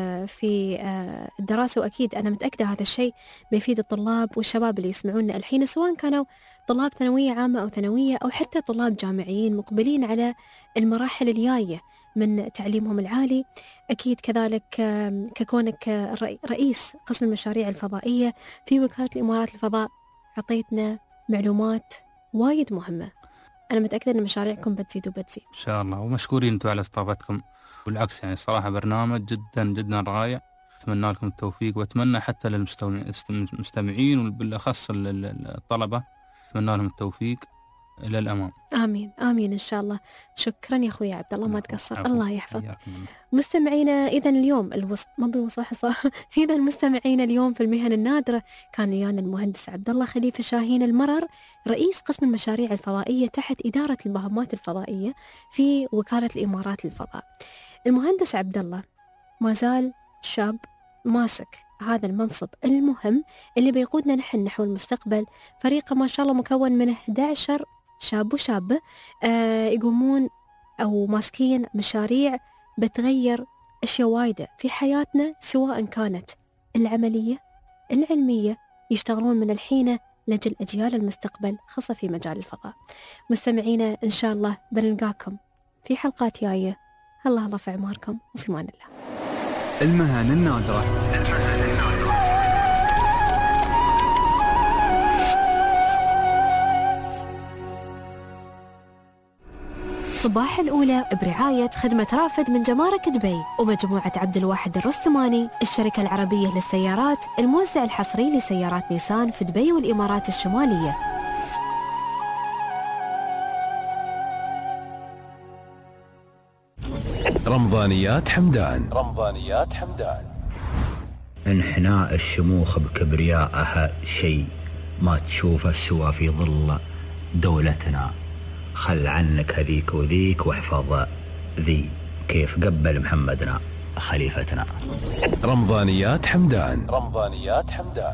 في الدراسة. وأكيد أنا متأكدة هذا الشيء بيفيد الطلاب والشباب اللي يسمعونا الحين، سواء كانوا طلاب ثانوية عامة أو ثانوية أو حتى طلاب جامعيين مقبلين على المراحل الجاية من تعليمهم العالي. أكيد كذلك ككونك رئيس قسم المشاريع الفضائية في وكالة الإمارات للفضاء، عطيتنا معلومات وايد مهمة. أنا متأكدة أن مشاريعكم بتزيد وبتزيد إن شاء الله، ومشكورين أنتم على استضافتكم. بالعكس يعني الصراحة برنامج جدا جدا رائع، أتمنى لكم التوفيق، وأتمنى حتى للمستمعين وبالأخص الطلبة أتمنى لهم التوفيق إلى الأمام. آمين آمين إن شاء الله. شكرا يا أخوي عبد الله، ما تقصر، الله يحفظك. مستمعينا إذا اليوم الوص... ما بالوصاحة صح إذا المستمعين اليوم في المهن النادرة كان ويانا المهندس عبد الله خليفة شاهين المرر، رئيس قسم المشاريع الفضائية تحت إدارة المهمات الفضائية في وكالة الإمارات للفضاء. المهندس عبد الله ما زال شاب ماسك هذا المنصب المهم اللي بيقودنا نحن نحو المستقبل. فريقه ما شاء الله مكون من أحد عشر شاب وشابة آه يقومون أو ماسكين مشاريع بتغير أشياء وايدة في حياتنا، سواء كانت العملية العلمية، يشتغلون من الحين لجل أجيال المستقبل خاصة في مجال الفضاء. مستمعينا إن شاء الله بنلقاكم في حلقات جاية. الله الله في عماركم، وفي امان الله. المهن النادرة. صباح الأولى برعاية خدمة رافد من جمارك دبي ومجموعة عبد الواحد الرستماني، الشركة العربية للسيارات، الموزع الحصري لسيارات نيسان في دبي والإمارات الشمالية. رمضانيات حمدان. رمضانيات حمدان. انحناء الشموخ بكبريائها شيء ما تشوفه سوى في ظل دولتنا. خل عنك هذيك وذيك واحفظ ذي، كيف قبل محمدنا خليفتنا. رمضانيات حمدان. رمضانيات حمدان.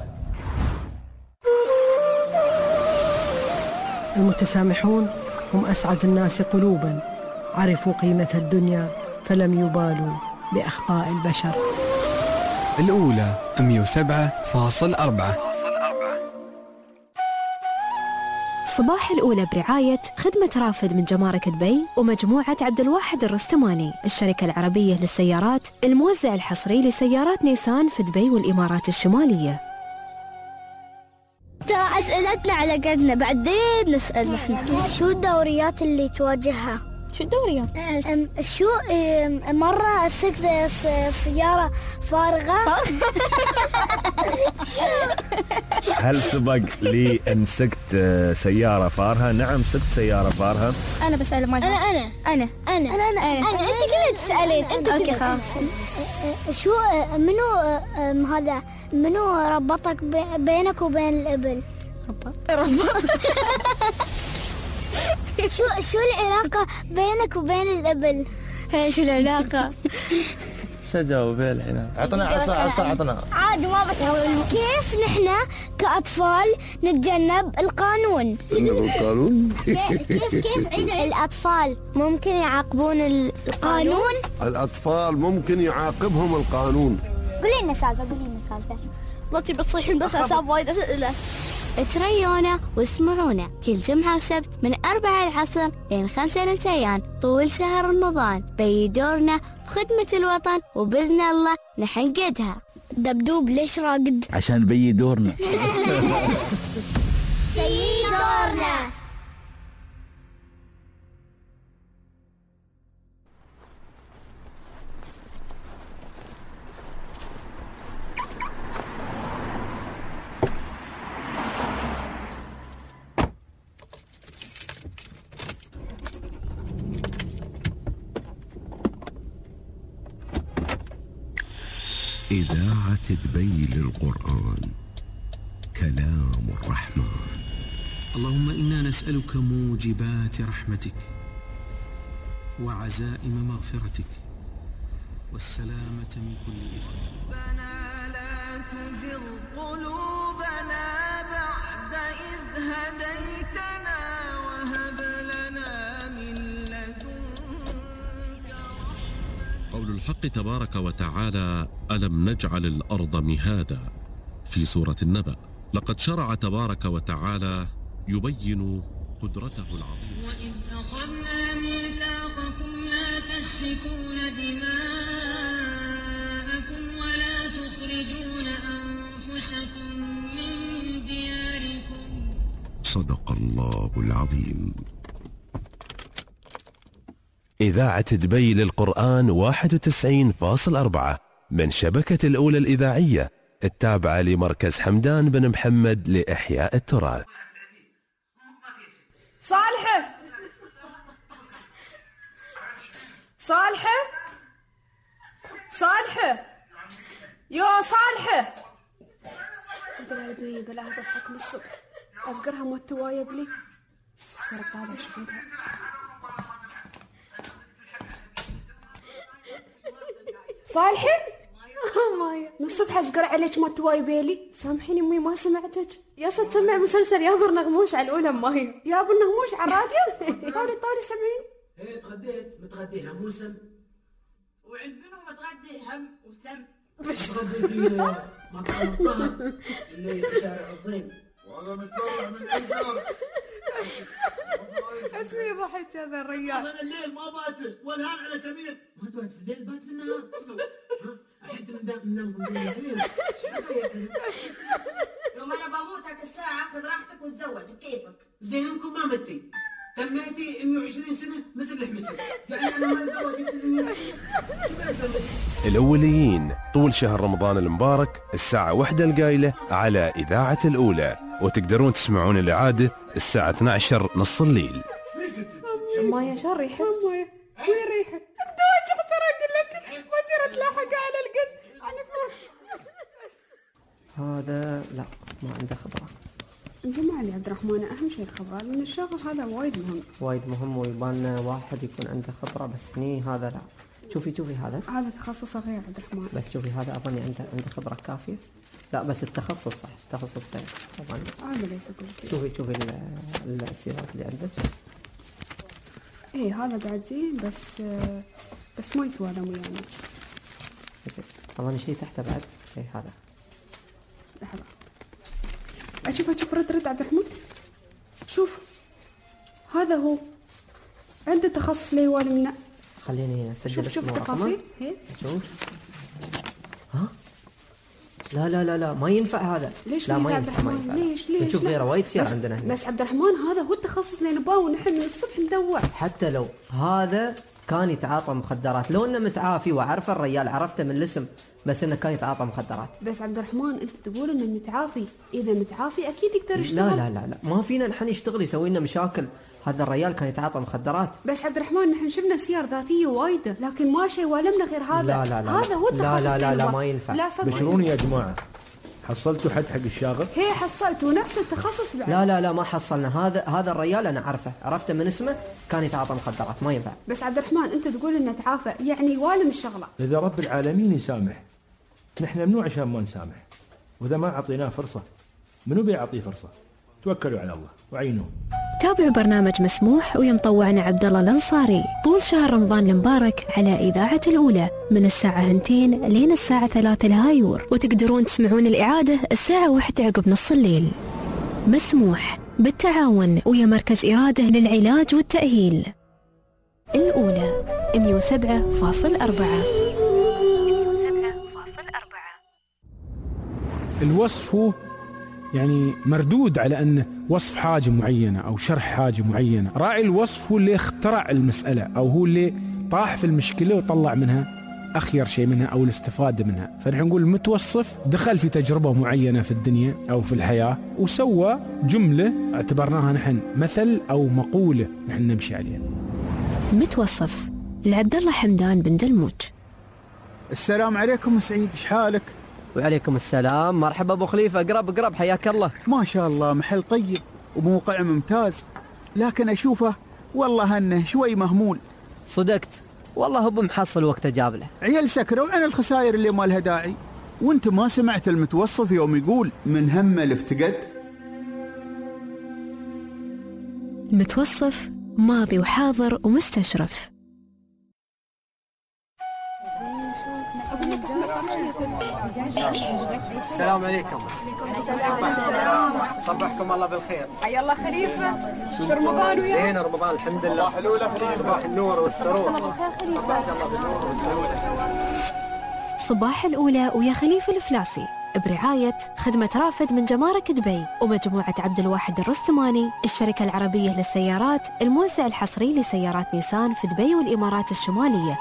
المتسامحون هم أسعد الناس قلوبا، عرفوا قيمة الدنيا فلم يبالوا بأخطاء البشر. الأولى مئة وسبعة فاصل أربعة. صباح الأولى برعاية خدمة رافد من جمارك دبي ومجموعة عبد الواحد الرستماني، الشركة العربية للسيارات، الموزع الحصري لسيارات نيسان في دبي والإمارات الشمالية. ترى أسئلتنا على قدنا، بعدين نسأل نحن. شو الدوريات اللي تواجهها؟ شو الدوريات؟ شو مرة سكت سيارة فارغة. هل سبق لي أن سكت سيارة فارهة؟ نعم سكت سيارة فارهة. أنا بسأل ما أنا أنا أنا أنا أنا أنا أنا أنت كذا تسألين أنت. أوكي خلاص. شو منو هذا منو ربطك بينك وبين الإبل؟ ربط ربط. شو شو العلاقة بينك وبين الإبل؟ هي شو العلاقة؟ شو جاوب الحين؟ عطنا عصا عصا عطنا. عاد ما بتقول. كيف نحن كأطفال نتجنب القانون؟ نتجنب القانون؟ كيف كيف عيد الأطفال ممكن يعاقبون القانون؟ الأطفال ممكن يعاقبهم القانون. قولي لنا سالفة قولي لنا سالفة. لطي بتصيحين بس أساب وايد أسئلة. تريونا واسمعونا كل جمعة وسبت من أربعة العصر لين خمسة المسيان طول شهر رمضان. بي دورنا بخدمة الوطن وبإذن الله نحققها. دبدوب ليش راقد؟ عشان بي دورنا. بي دورنا. إذاعة دبي للقرآن، كلام الرحمن. اللهم إنا نسألك موجبات رحمتك وعزائم مغفرتك والسلامة من كل إثم. ربنا لا تزغ قلوبنا بعد إذ هديتنا وهب لنا من لدنك رحمة. قول الحق تبارك وتعالى: ألم نجعل الأرض مهادا، في سورة النبأ. لقد شرع تبارك وتعالى يبين قدرته العظيمة. وإذ أخذنا ميثاقكم لا تسفكون دماءكم ولا تخرجون أنفسكم من دياركم. صدق الله العظيم. إذاعة دبي للقرآن واحد وتسعين فاصلة أربعة من شبكة الأولى الإذاعية التابعة لمركز حمدان بن محمد لإحياء التراث. صالحة صالحة صالحة يا صالحة بلا بلي بلا هضحك من الصبح أذكرها موتوايا بلي صارت طالع شو عندها. صالحة مايا من الصبح أذكر عليك موتواي بيلي. سامحيني أمي ما سمعتك. يا صد سمع مسلسل يا بر نغموش على الأولى ماي. يا بر نغموش على الراديو. طولي طولي سمعين. ايه تغديت متغدي هم وسم. وعند منو متغدي هم وسم؟ متغدي في مطعم الطهر اللي في شارع الضيم. وهذا متبرع من أجر. اسمي ضحك هذا الرجال. أنا الليل ما باتل والهان على سمير. ما تبات في الليل بات في النهار. أحد من ننام بالليل. يوم أنا بموت هاك الساعة خذ راحتك وتزوج كيفك. زينكم ما متي. تميتي مية وعشرين سنة مثل الحمسة. يعني أنا ما تزوجت مية وعشرين. الأوليين طول شهر رمضان المبارك الساعة واحدة القايلة على إذاعة الأولى، وتقدرون تسمعون الإعادة الساعة اثنتي عشرة نص الليل. مايا شو ريحة؟ مايا وين ريحة؟ بدوج احضر اقول لك وزيرة لاحقة على القد. هذا لا ما عنده خبرة. زين ما علي عبد الرحمن، اهم شيء الخبرة لان الشغل هذا وايد مهم. وايد مهم ويبان واحد يكون عنده خبرة، بس هني هذا لا. شوفي شوفي هذا هذا تخصصه غير عبد الرحمن. بس شوفي هذا اظني عنده عنده خبرة كافية. لا بس التخصص صح، التخصص غير طبعا. هذا ليس كل شوفي شوفي السيارات اللي عندك. ايه هذا بعد زين بس بس ما يتوالم ويانا. طبعا شيء تحته بعد شيء هذا. لحظة اشوف اشوف رد رد عبد الرحمن. شوف هذا هو عنده تخصص لي يوالمنا. خليني اسجل. شوف شوف التفاصيل. شوف ها لا لا لا لا ما ينفع هذا. ليش لا ما ينفع, ما ينفع. ليش ليش نشوف غيره وايد يصير عندنا هنا. بس عبد الرحمن هذا هو التخصص اللي نباه ونحن من الصبح ندور. حتى لو هذا كان يتعاطى مخدرات، لو انه متعافي وعرفه الرجال عرفته من الاسم، بس انه كان يتعاطى مخدرات. بس عبد الرحمن انت تقول انه متعافي، اذا متعافي اكيد يقدر يشتغل. لا لا لا لا ما فينا نحن يشتغل يسوي لنا مشاكل. هذا الرجال كان يتعاطى مخدرات. بس عبد الرحمن نحن شفنا سيار ذاتيه وايده لكن ما شيء ولمنا غير هذا. لا لا لا هذا هو التخصص. لا لا لا, لا ما ينفع. لا بشروني يا جماعه، حصلتوا حد حق الشاغر؟ هي حصلت ونفس التخصص بعد. لا لا لا ما حصلنا. هذا هذا الرجال انا عرفه، عرفته من اسمه، كان يتعاطى مخدرات ما ينفع. بس عبد الرحمن انت تقول انه تعافى يعني والم الشغله. اذا رب العالمين يسامح نحن منو عشان ما نسامح، واذا ما اعطيناه فرصه منو بيعطيه فرصه؟ توكلوا على الله وعينوه. تابعوا برنامج مسموح ويا مطوعنا عبد الله الانصاري طول شهر رمضان المبارك على إذاعة الأولى من الساعة اثنتين لين الساعة ثلاثة الهايور، وتقدرون تسمعون الإعادة الساعة واحدة عقب نص الليل. مسموح بالتعاون ويا مركز إرادة للعلاج والتأهيل. الأولى مية وسبعة فاصلة أربعة. الوصف هو يعني مردود على أنه وصف حاجة معينة أو شرح حاجة معينة. راعي الوصف هو اللي اخترع المسألة أو هو اللي طاح في المشكلة وطلع منها أخير شيء منها أو الاستفادة منها. فنحن نقول المتوصف دخل في تجربة معينة في الدنيا أو في الحياة وسوى جملة اعتبرناها نحن مثل أو مقولة نحن نمشي عليها. متوصف لعبد الله حمدان بن دلموج. السلام عليكم سعيد، ايش حالك؟ وعليكم السلام، مرحبا ابو خليفه، قرب قرب، حياك الله. ما شاء الله محل طيب وموقع ممتاز، لكن اشوفه والله انه شوي مهمول. صدقت والله، هو بمحصل وقت جاب له. عيال سكروا عن الخسائر اللي ما لها داعي، وانت ما سمعت المتوصف يوم يقول من هم الافتقد؟ المتوصف ماضي وحاضر ومستشرف. السلام عليكم. صبحكم الله بالخير. حيا الله خليفه، شو رمضان وياك؟ زين رمضان الحمد لله. حلوله صباح النور والسرور. صباح الله بالنور والسرور. صباح الأولى ويا خليفة الفلاسي برعاية خدمة رافد من جمارك دبي ومجموعة عبد الواحد الرستماني، الشركة العربية للسيارات، الموزع الحصري لسيارات نيسان في دبي والإمارات الشمالية.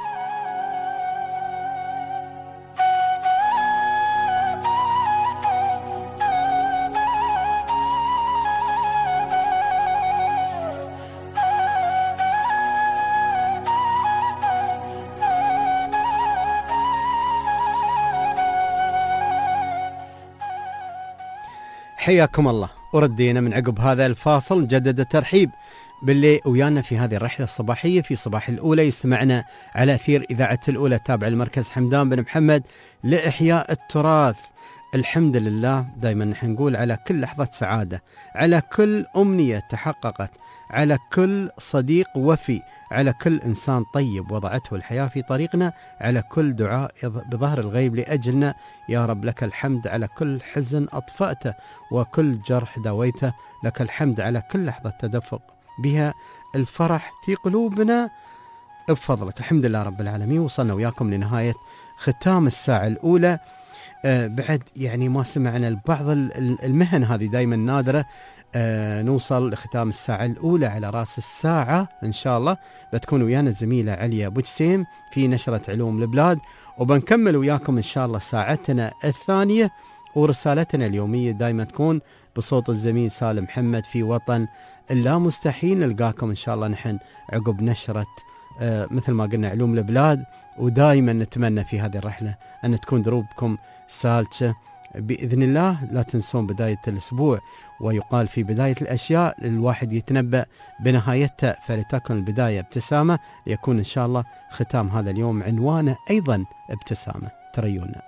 حياكم الله، وردينا من عقب هذا الفاصل نجدد الترحيب باللي ويانا في هذه الرحلة الصباحية في صباح الأولى. يسمعنا على أثير إذاعة الأولى تابع المركز حمدان بن محمد لإحياء التراث. الحمد لله دايما نحن نقول على كل لحظة سعادة، على كل أمنية تحققت، على كل صديق وفي، على كل إنسان طيب وضعته الحياة في طريقنا، على كل دعاء بظهر الغيب لأجلنا. يا رب لك الحمد على كل حزن أطفأته وكل جرح داويته، لك الحمد على كل لحظة تدفق بها الفرح في قلوبنا بفضلك. الحمد لله رب العالمين. وصلنا وياكم لنهاية ختام الساعة الأولى. آه بعد يعني ما سمعنا البعض المهن هذه دايما نادرة. آه نوصل لختام الساعة الأولى على رأس الساعة إن شاء الله بتكون ويانا الزميلة عليا أبو جسيم في نشرة علوم البلاد، وبنكمل وياكم إن شاء الله ساعتنا الثانية، ورسالتنا اليومية دايما تكون بصوت الزميل سالم محمد في وطن اللا مستحيل. نلقاكم إن شاء الله نحن عقب نشرة آه مثل ما قلنا علوم البلاد، ودائما نتمنى في هذه الرحلة أن تكون دروبكم سالكة بإذن الله. لا تنسون بداية الأسبوع، ويقال في بداية الأشياء الواحد يتنبأ بنهايتها، فلتكن البداية ابتسامة، ليكون إن شاء الله ختام هذا اليوم عنوانه أيضا ابتسامة. تريونا.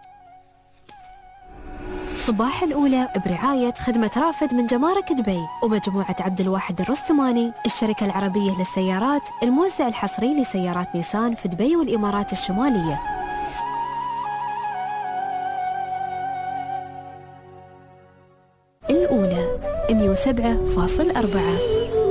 صباح الأولى برعاية خدمة رافد من جمارك دبي ومجموعة عبد الواحد الرستماني، الشركة العربية للسيارات، الموزع الحصري لسيارات نيسان في دبي والإمارات الشمالية. الأولى مية وسبعة فاصل أربعة.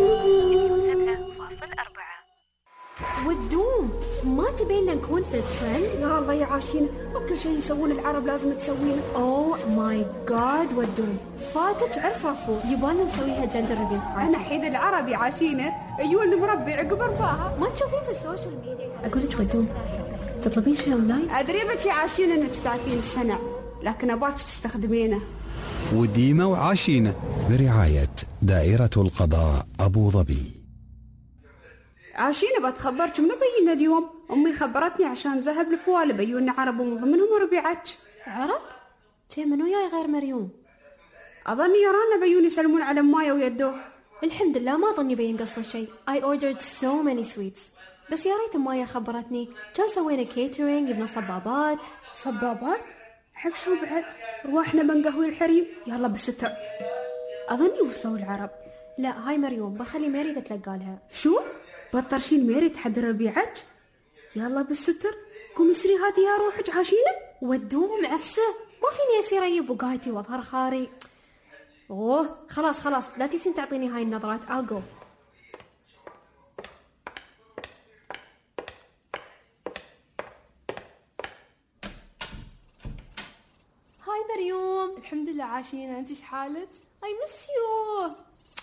والدوم ما تبينا نكون في الترند؟ يا الله يا عاشين، وكل شيء يسوون العرب لازم تسوينه. اوه ماي جاد، والدوم فاتك عرس رفو، يبغانا نسويها جندر ريفيو. انا حيد العربي عاشينه عيون مربي عقب رباها، ما تشوفين في السوشيال ميديا. اقول لك والدوم تطلبين شيء اونلاين؟ ادري بك يا عاشين انك تعرفين الصنع، لكن اباك تستخدمينه. وديمة وعاشينة برعاية دائرة القضاء أبو ظبي. عاشينة بتخبرك منو بينا اليوم؟ أمي خبرتني عشان ذهب لفوال بيونا عرب ومن ضمنهم ربيعتك. عرب؟ شي منو جاي غير مريوم؟ أظن يرانا بيون يسلمون على مايا ويدوه. الحمد لله ما ظني بين قصة شيء. I ordered so many sweets. بس يا ريت مايا خبرتني، كان سوينا كيترينج، جبنا صبابات. صبابات؟ حق شو بعد؟ رواحنا بنقهوي الحريم، يلا بالستر. أظني وصلوا العرب. لا هاي مريوم، بخلي ميري تتلقى لها. شو؟ بطرشين ميري تحضر ربيعك؟ يلا بالستر، قومي سري هاتي يا روحك عاشينة. ودوم عفسه، ما فيني أسير أجيب وقايتي وأظهر خاري. أوه خلاص خلاص، لا تيسين تعطيني هاي النظرات. I'll go. هاي مريوم. الحمد لله عاشينة، انت شحالك؟ I miss you.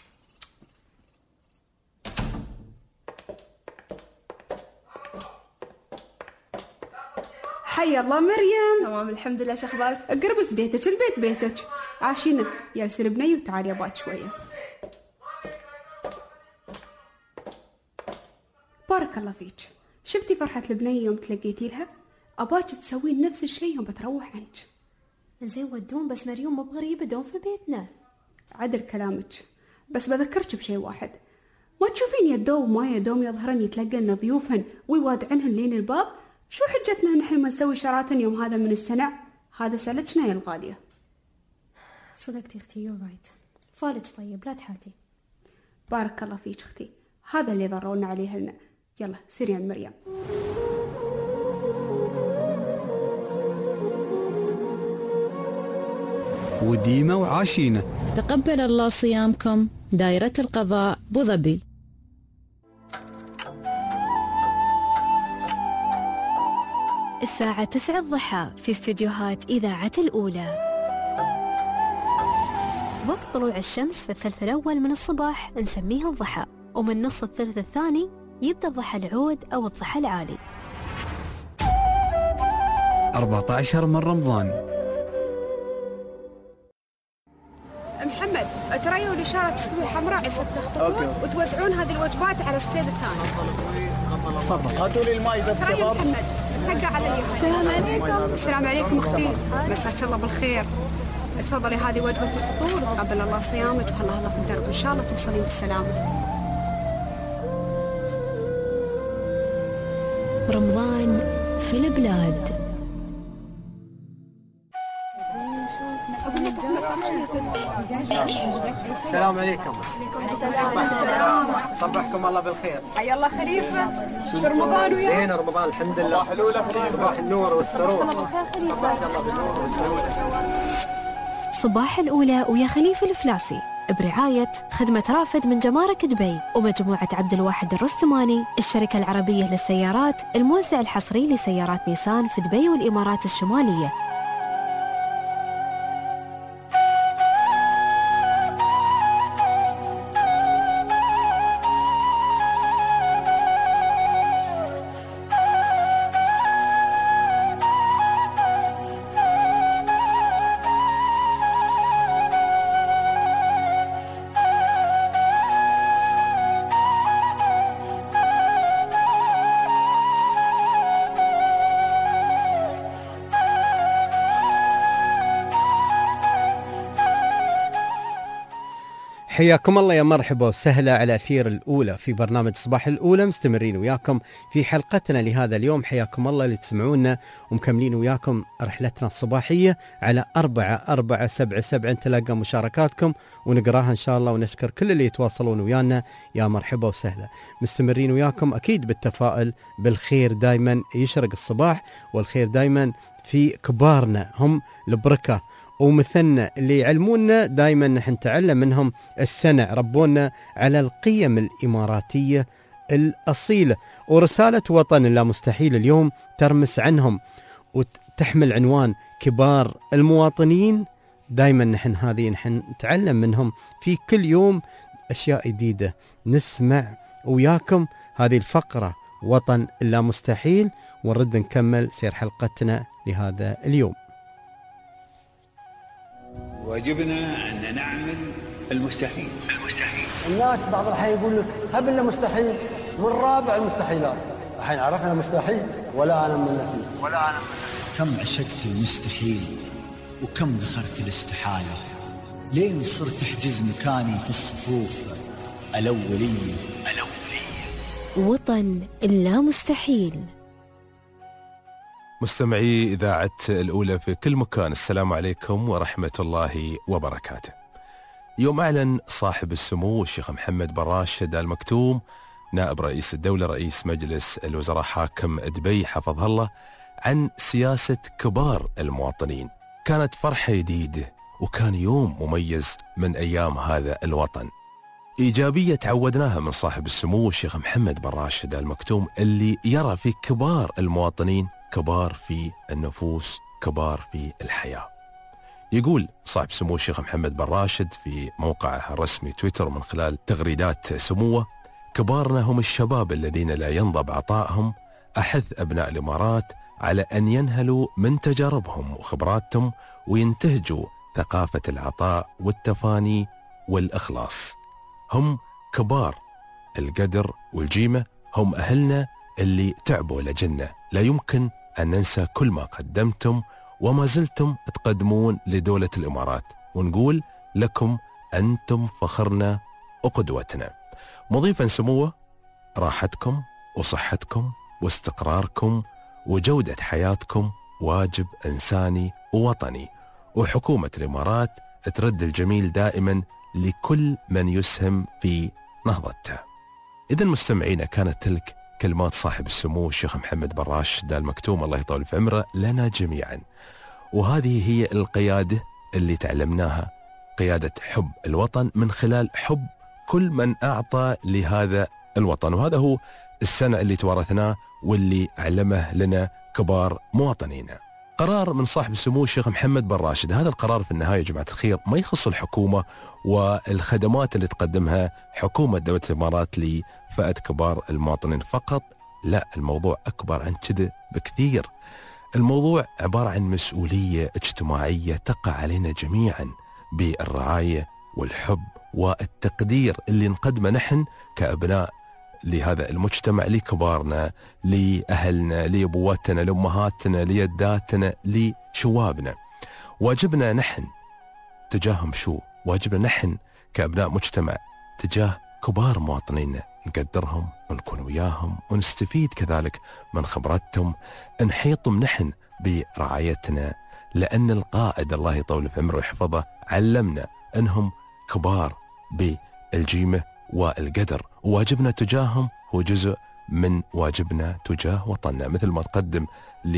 حيا الله مريم. تمام الحمد لله، شخبارك؟ اقربي في بيتك، البيت بيتك. عاشينة يا سر بني وتعالي اباك شوية. بارك الله فيك. شفتي فرحة البنية يوم تلقيتي لها؟ أباك تسوين نفس الشيء يوم بتروح عنك. زين ودون، بس مريوم مو بغريبة، دوم في بيتنا. عدل كلامك، بس بذكرك بشيء واحد. ما تشوفين يدوم ما يدوم يظهرن يتلقن ضيوفهن ويوادعنهن لين الباب؟ شو حجتنا نحن ما نسوي شراتن يوم هذا من السنة؟ هذا سلتنا يا الغالية. صدقتي اختي، يو رايت. فالج طيب، لا تحاتي. بارك الله فيك اختي، هذا اللي ضرونا عليه لنا. يلا سيري عند مريم. وديمة وعاشينة. تقبل الله صيامكم. دائرة القضاء أبو ظبي. الساعة تسعة الضحى في استديوهات إذاعة الأولى. وقت طلوع الشمس في الثلث الأول من الصباح نسميه الضحى، ومن نص الثلث الثاني يبدأ الضحى العود أو الضحى العالي. أربعة عشر من رمضان. محمد تريوا الإشارة تستوي حمراء عصب تخطفون وتوزعون هذه الوجبات على الستيج الثاني. صبر هاتوا لي الماي بس شباب. محمد اتقى على اليمين. السلام عليكم. السلام عليكم اختي، مساك الله بالخير. تفضلي هذه وجبة الفطور، وتقبل الله صيامك وخلها الله في الدرب إن شاء الله توصلين بالسلامة. رمضان في البلاد. السلام عليكم. صبحكم الله بالخير. حيا الله خليفة. شو رمضان وياك؟ زين رمضان الحمد لله. صباح النور والسرور. صباح الأولى ويا خليفة الفلاسي برعاية خدمة رافد من جمارك دبي ومجموعة عبد الواحد الرستماني، الشركة العربية للسيارات، الموزع الحصري لسيارات نيسان في دبي والإمارات الشمالية. حياكم الله، يا مرحبا وسهلا على أثير الأولى في برنامج صباح الأولى. مستمرين وياكم في حلقتنا لهذا اليوم. حياكم الله اللي تسمعونا ومكملين وياكم رحلتنا الصباحية على أربعة أربعة سبعة سبعة. نتلقى مشاركاتكم ونقراها إن شاء الله، ونشكر كل اللي يتواصلون ويانا. يا مرحبا وسهلا. مستمرين وياكم أكيد بالتفاؤل، بالخير دايما يشرق الصباح، والخير دايما في كبارنا هم البركة ومثلنا اللي يعلمونا دايما نحن نتعلم منهم السنة، ربونا على القيم الإماراتية الأصيلة. ورسالة وطن لا مستحيل اليوم ترمس عنهم وتحمل عنوان كبار المواطنين. دايما نحن هذه نحن نتعلم منهم في كل يوم أشياء جديدة. نسمع وياكم هذه الفقرة وطن لا مستحيل، ونرد نكمل سير حلقتنا لهذا اليوم. واجبنا أن نعمل المستحيل. المستحيل. الناس بعض الأحيان يقول لك هب لنا مستحيل من رابع المستحيلات. الحين عرفنا مستحيل ولا أنا من فيه. ولا أنا من كم عشقت المستحيل وكم ذخرت الاستحالة، لين صرت أحجز مكاني في الصفوف الأولية. الأولية. وطن لا مستحيل. مستمعي إذاعة الأولى في كل مكان، السلام عليكم ورحمة الله وبركاته. يوم أعلن صاحب السمو الشيخ محمد بن راشد آل مكتوم نائب رئيس الدولة رئيس مجلس الوزراء حاكم دبي حفظه الله عن سياسة كبار المواطنين. كانت فرحة جديدة وكان يوم مميز من أيام هذا الوطن. إيجابية تعودناها من صاحب السمو الشيخ محمد بن راشد آل مكتوم اللي يرى في كبار المواطنين كبار في النفوس، كبار في الحياة. يقول صاحب سمو الشيخ محمد بن راشد في موقعه الرسمي تويتر من خلال تغريدات سموه: كبارنا هم الشباب الذين لا ينضب عطائهم. أحث أبناء الإمارات على أن ينهلوا من تجاربهم وخبراتهم وينتهجوا ثقافة العطاء والتفاني والإخلاص. هم كبار القدر والجيمة، هم أهلنا اللي تعبوا لجنة لا يمكن أن ننسى كل ما قدمتم وما زلتم تقدمون لدولة الإمارات، ونقول لكم أنتم فخرنا وقدوتنا. مضيفا سموه راحتكم وصحتكم واستقراركم وجودة حياتكم واجب إنساني ووطني، وحكومة الإمارات ترد الجميل دائما لكل من يسهم في نهضتها. إذن مستمعينا، كانت تلك كلمات صاحب السمو الشيخ محمد بن راشد آل مكتوم الله يطول في عمره لنا جميعا، وهذه هي القيادة اللي تعلمناها، قيادة حب الوطن من خلال حب كل من أعطى لهذا الوطن، وهذا هو السنة اللي توارثناه واللي علمه لنا كبار مواطنينا. قرار من صاحب السمو الشيخ محمد بن راشد، هذا القرار في النهاية يا جماعة الخير ما يخص الحكومة والخدمات اللي تقدمها حكومة دولة الإمارات لفئة كبار المواطنين فقط، لا، الموضوع أكبر عن كذا بكثير. الموضوع عبارة عن مسؤولية اجتماعية تقع علينا جميعا بالرعاية والحب والتقدير اللي نقدمه نحن كأبناء لهذا المجتمع، لكبارنا، لأهلنا، لأبواتنا، لأمهاتنا، ليداتنا، لشوابنا. واجبنا نحن تجاههم شو؟ واجبنا نحن كأبناء مجتمع تجاه كبار مواطنينا نقدرهم ونكون وياهم ونستفيد كذلك من خبرتهم، نحيطهم نحن برعايتنا، لأن القائد الله يطول في عمره ويحفظه علمنا أنهم كبار بالجيمة والقدر، وواجبنا تجاههم هو جزء من واجبنا تجاه وطننا. مثل ما تقدم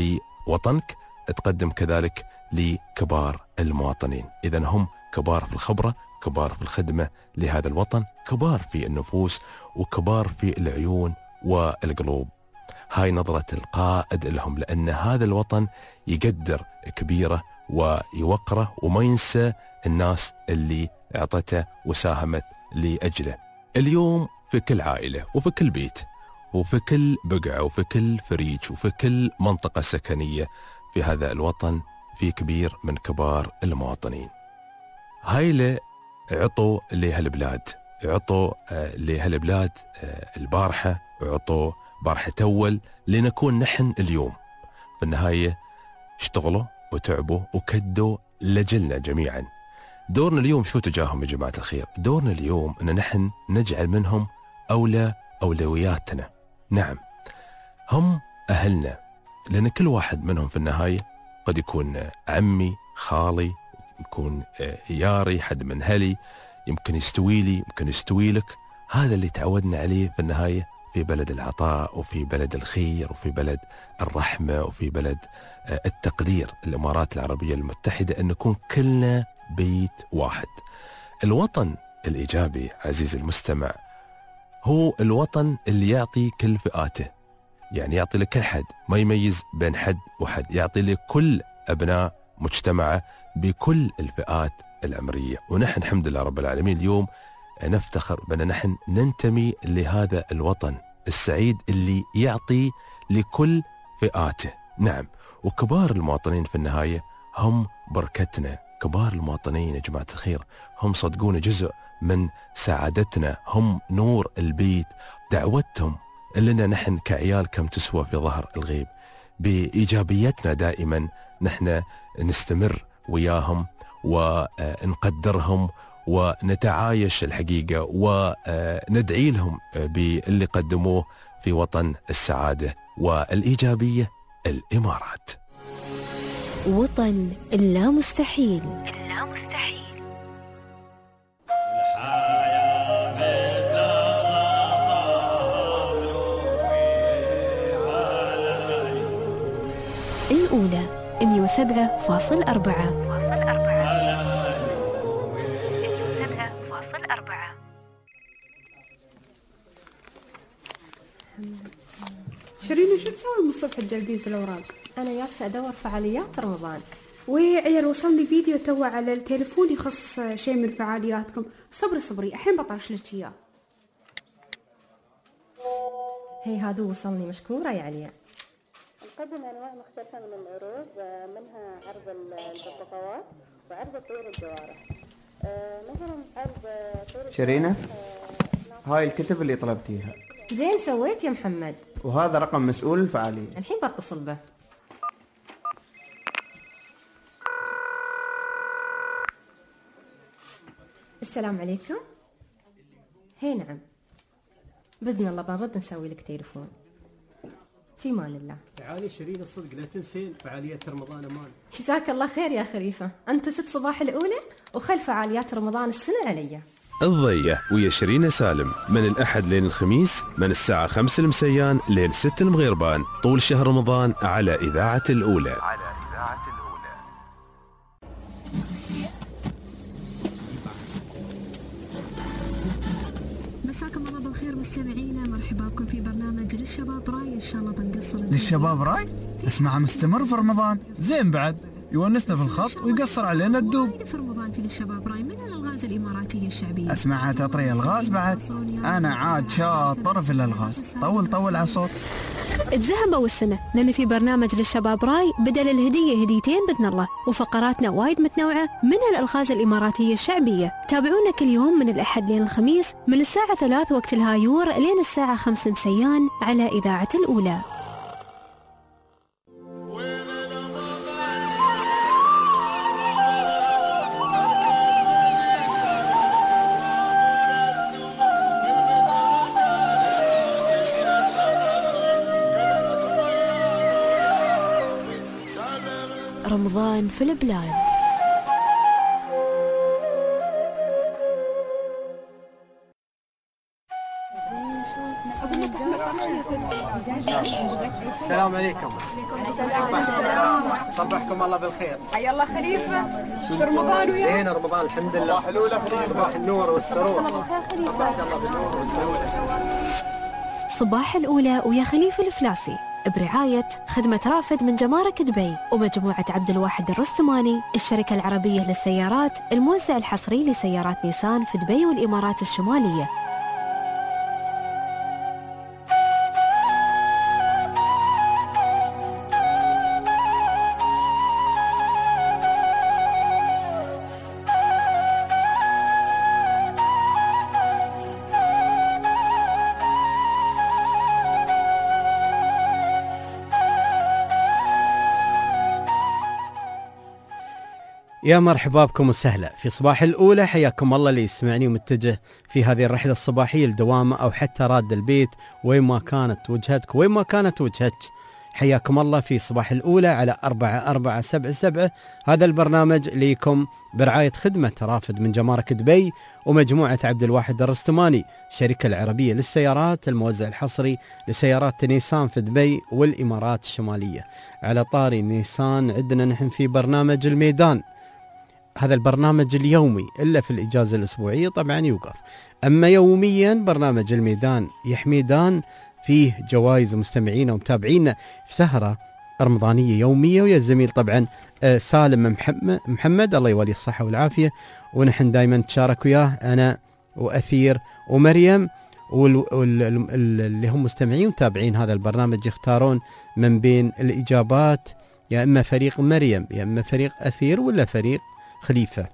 لوطنك تقدم كذلك لكبار المواطنين. إذن هم كبار في الخبرة، كبار في الخدمة لهذا الوطن، كبار في النفوس وكبار في العيون والقلوب. هاي نظرة القائد لهم، لأن هذا الوطن يقدر كبيرة ويوقره وما ينسى الناس اللي اعطته وساهمت لأجله. اليوم في كل عائلة وفي كل بيت وفي كل بقعة وفي كل فريج وفي كل منطقة سكنية في هذا الوطن في كبير من كبار المواطنين. هايلة عطوا لهالبلاد، عطوا لهالبلاد البارحة، عطوا بارحة أول لنكون نحن اليوم. في النهاية اشتغلوا وتعبوا وكدوا لجلنا جميعا. دورنا اليوم شو تجاههم يا جماعة الخير؟ دورنا اليوم أن نحن نجعل منهم أولى أولوياتنا. نعم، هم أهلنا، لأن كل واحد منهم في النهاية قد يكون عمي، خالي، يكون ياري، حد من هلي، يمكن يستوي لي، يمكن يستوي لك. هذا اللي تعودنا عليه في النهاية في بلد العطاء وفي بلد الخير وفي بلد الرحمة وفي بلد التقدير، الإمارات العربية المتحدة، أن نكون كلنا بيت واحد. الوطن الإيجابي عزيزي المستمع هو الوطن اللي يعطي كل فئاته، يعني يعطي لكل حد، ما يميز بين حد وحد، يعطي لكل أبناء مجتمعه بكل الفئات العمرية. ونحن الحمد لله رب العالمين اليوم نفتخر بأن نحن ننتمي لهذا الوطن السعيد اللي يعطي لكل فئاته. نعم، وكبار المواطنين في النهاية هم بركتنا. كبار المواطنين يا جماعة الخير هم صدقون جزء من سعادتنا، هم نور البيت. دعوتهم لنا نحن كعيال كم تسوى في ظهر الغيب. بإيجابيتنا دائما نحن نستمر وياهم ونقدرهم ونتعايش الحقيقة وندعي لهم باللي قدموه في وطن السعادة والإيجابية الإمارات. وطن لا مستحيل. لا مستحيل. الأولى مئة وسبعة فاصل أربعة. شيرين، شو تسوي من الصبح تجلدين في الأوراق؟ أنا جالسة أدور فعاليات رمضان. وعيال وصلني فيديو تو على التليفون يخص شيء من فعالياتكم. صبري صبري الحين بطرش لك إياه. هي هذا وصلني، مشكورة يا عليا. نقدم أنواع مختلفة من العروض، منها عرض البرتقالات وعرض طيور الجوارح. مثلا عرض طيور شيرينة، هاي الكتب اللي طلبتيها. زين سويت يا محمد. وهذا رقم مسؤول الفعالية. الحين بتصل به. السلام عليكم. هي نعم، بإذن الله بنرد نسوي لك تليفون. في مان الله. تعالي شيرين الصدق لا تنسين فعاليات رمضان امان. جزاك الله خير يا خليفة، أنت ست صباح الأولى وخل فعاليات رمضان السنة علي. الضية ويا شيرين سالم من الأحد لين الخميس من الساعة خمس المسيان لين ست المغيربان طول شهر رمضان على إذاعة الأولى. على إذاعة الأولى. مساكم الله بالخير مستمعينا، مرحبا بكم في برنامج للشباب راي. إن شاء الله بنقصر للشباب راي اسمعها مستمر في رمضان، زين بعد يونسنا في الخط ويقصر علينا الدوب. في رمضان في للشباب راي من الألغاز الإماراتية الشعبية. اسمعها تطري الغاز بعد، أنا عاد شاطر في الألغاز. طول طول على صوت. تزهموا السنة لأن في برنامج للشباب راي بدل الهدية هديتين بإذن الله، وفقراتنا وايد متنوعة من الألغاز الإماراتية الشعبية. تابعونا كل يوم من الأحد لين الخميس من الساعة ثلاث وقت الهايور لين الساعة خمس مسيان على إذاعة الأولى. رمضان في البلاد. السلام عليكم. صبحكم الله بالخير. حيا الله خليفة. شو رمضان وياك؟ زين رمضان الحمد لله. صباح النور والسرور. صباح الله بالنور والسرور. صباح الأولى ويا خليفة الفلاسي برعاية خدمة رافد من جمارك دبي ومجموعة عبد الواحد الرستماني، الشركة العربية للسيارات، الموزع الحصري لسيارات نيسان في دبي والإمارات الشمالية. يا مرحبا بكم وسهلا في صباح الأولى. حياكم الله اللي يسمعني ومتجه في هذه الرحلة الصباحية لدوامه أو حتى راد البيت وين ما كانت وجهتك وين ما كانت وجهتك. حياكم الله في صباح الأولى على أربعة أربعة سبعة سبعة. هذا البرنامج ليكم برعاية خدمة رافد من جمارك دبي ومجموعة عبد الواحد الرستماني، الشركة العربية للسيارات، الموزع الحصري لسيارات نيسان في دبي والإمارات الشمالية. على طاري نيسان عندنا نحن في برنامج الميدان، هذا البرنامج اليومي إلا في الإجازة الأسبوعية طبعا يوقف. أما يوميا برنامج الميدان يا حميدان فيه جوائز مستمعين ومتابعينا في سهرة رمضانية يومية، ويا الزميل طبعا سالم محمد, محمد الله يولي الصحة والعافية، ونحن دائما نتشارك وياه أنا وأثير ومريم واللي هم مستمعين ومتابعين هذا البرنامج يختارون من بين الإجابات يا إما فريق مريم يا إما فريق أثير ولا فريق خليفة،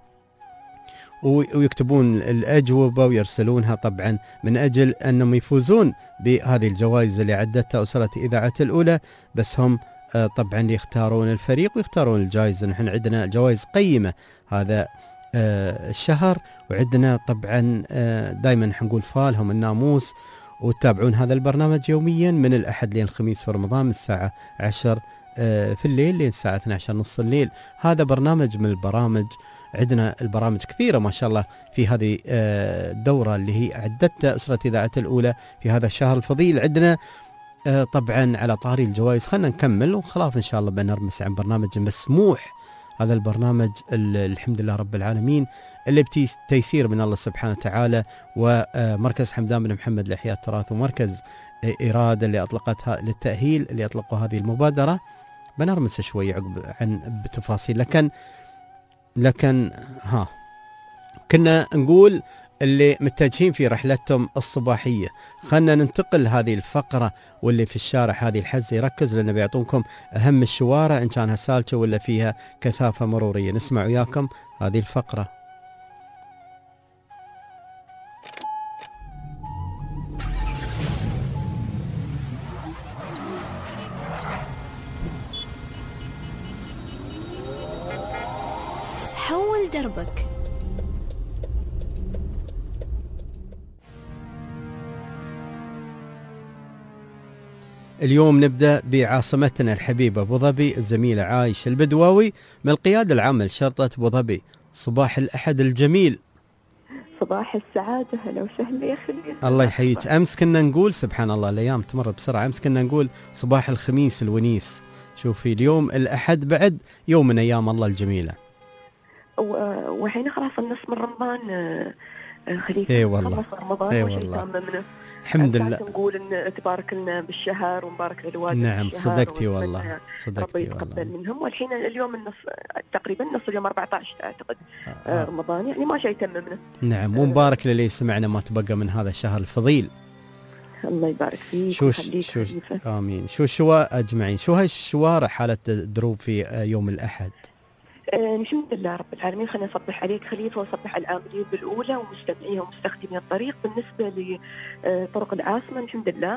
ويكتبون الأجوبة ويرسلونها طبعا من أجل أنهم يفوزون بهذه الجوائز اللي عدتها أسرة إذاعة الأولى. بس هم طبعا يختارون الفريق ويختارون الجائزة. نحن عندنا جوائز قيمة هذا الشهر، وعندنا طبعا دائما نقول فالهم الناموس. وتتابعون هذا البرنامج يوميا من الأحد لين الخميس في رمضان من الساعة عشر في الليل لين الساعة اثنتي عشرة نص الليل. هذا برنامج من البرامج، عندنا البرامج كثيرة ما شاء الله في هذه الدورة اللي هي أعدتها أسرة إذاعة الأولى في هذا الشهر الفضيل. عندنا طبعا على طاري الجوائز خلنا نكمل وخلاف إن شاء الله بنرمس عن برنامج مسموح. هذا البرنامج الحمد لله رب العالمين اللي بتيسير من الله سبحانه وتعالى ومركز حمدان بن محمد لإحياء التراث ومركز إرادة اللي أطلقتها للتأهيل اللي أطلقوا هذه المبادرة. بنرمس شوي عقب عن بتفاصيل، لكن لكن ها كنا نقول اللي متجهين في رحلتهم الصباحية. خلنا ننتقل هذه الفقرة واللي في الشارع هذه الحزة يركز لأنه بيعطونكم أهم الشوارع إن كانها سالكة ولا فيها كثافة مرورية. نسمع وياكم هذه الفقرة. حول دربك اليوم نبدأ بعاصمتنا الحبيبة أبو ظبي، الزميلة عايشة البدواوي من القيادة العامة لشرطة أبو ظبي. صباح الأحد الجميل. صباح السعادة، هلا وسهلا يا خليل. الله يحييك. أمس كنا نقول سبحان الله الأيام تمر بسرعة، أمس كنا نقول صباح الخميس الونيس، شوفي اليوم الأحد بعد يوم من أيام الله الجميلة. وحين خلاص النص من رمضان خليل. اي والله. خلص رمضان اي وش والله. يتممنا. الحمد لله. نقول ان تبارك لنا بالشهر ومبارك للوالد. نعم بالشهر صدقتي والله، صدقتي ربي يتقبل والله. منهم. والحين اليوم النص تقريبا نص اليوم أربعة عشر اعتقد آه. رمضان، يعني ما شيء يتممنا. نعم، ومبارك للي سمعنا ما تبقى من هذا الشهر الفضيل. الله يبارك فيك شو ويخليك شو خليفة. امين. شو الشوارع اجمعين، شو هالشوارع حالة دروب في يوم الاحد؟ آه الحمد لله رب العالمين. خلينا نصبح عليك خليفة وصبح العاملين بالأولى ومستمعيها ومستخدمي الطريق. بالنسبة لطرق العاصمة الحمد لله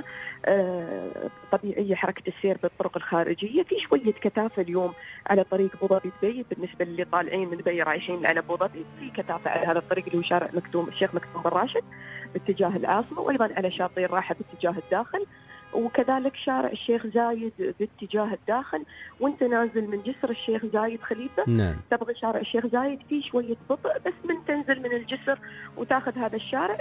آه طبيعية حركة السير بالطرق الخارجية. في شوية كثافة اليوم على طريق أبو ظبي دبي بالنسبة اللي طالعين من دبي رايحين على أبو ظبي، في كثافة على هذا الطريق اللي هو شارع مكتوم الشيخ مكتوم بن راشد باتجاه العاصمة، وأيضا على شاطئ الراحة باتجاه الداخل، وكذلك شارع الشيخ زايد باتجاه الداخل. وانت نازل من جسر الشيخ زايد خليفة نعم. تبغى شارع الشيخ زايد في شوية بطء، بس من تنزل من الجسر وتاخذ هذا الشارع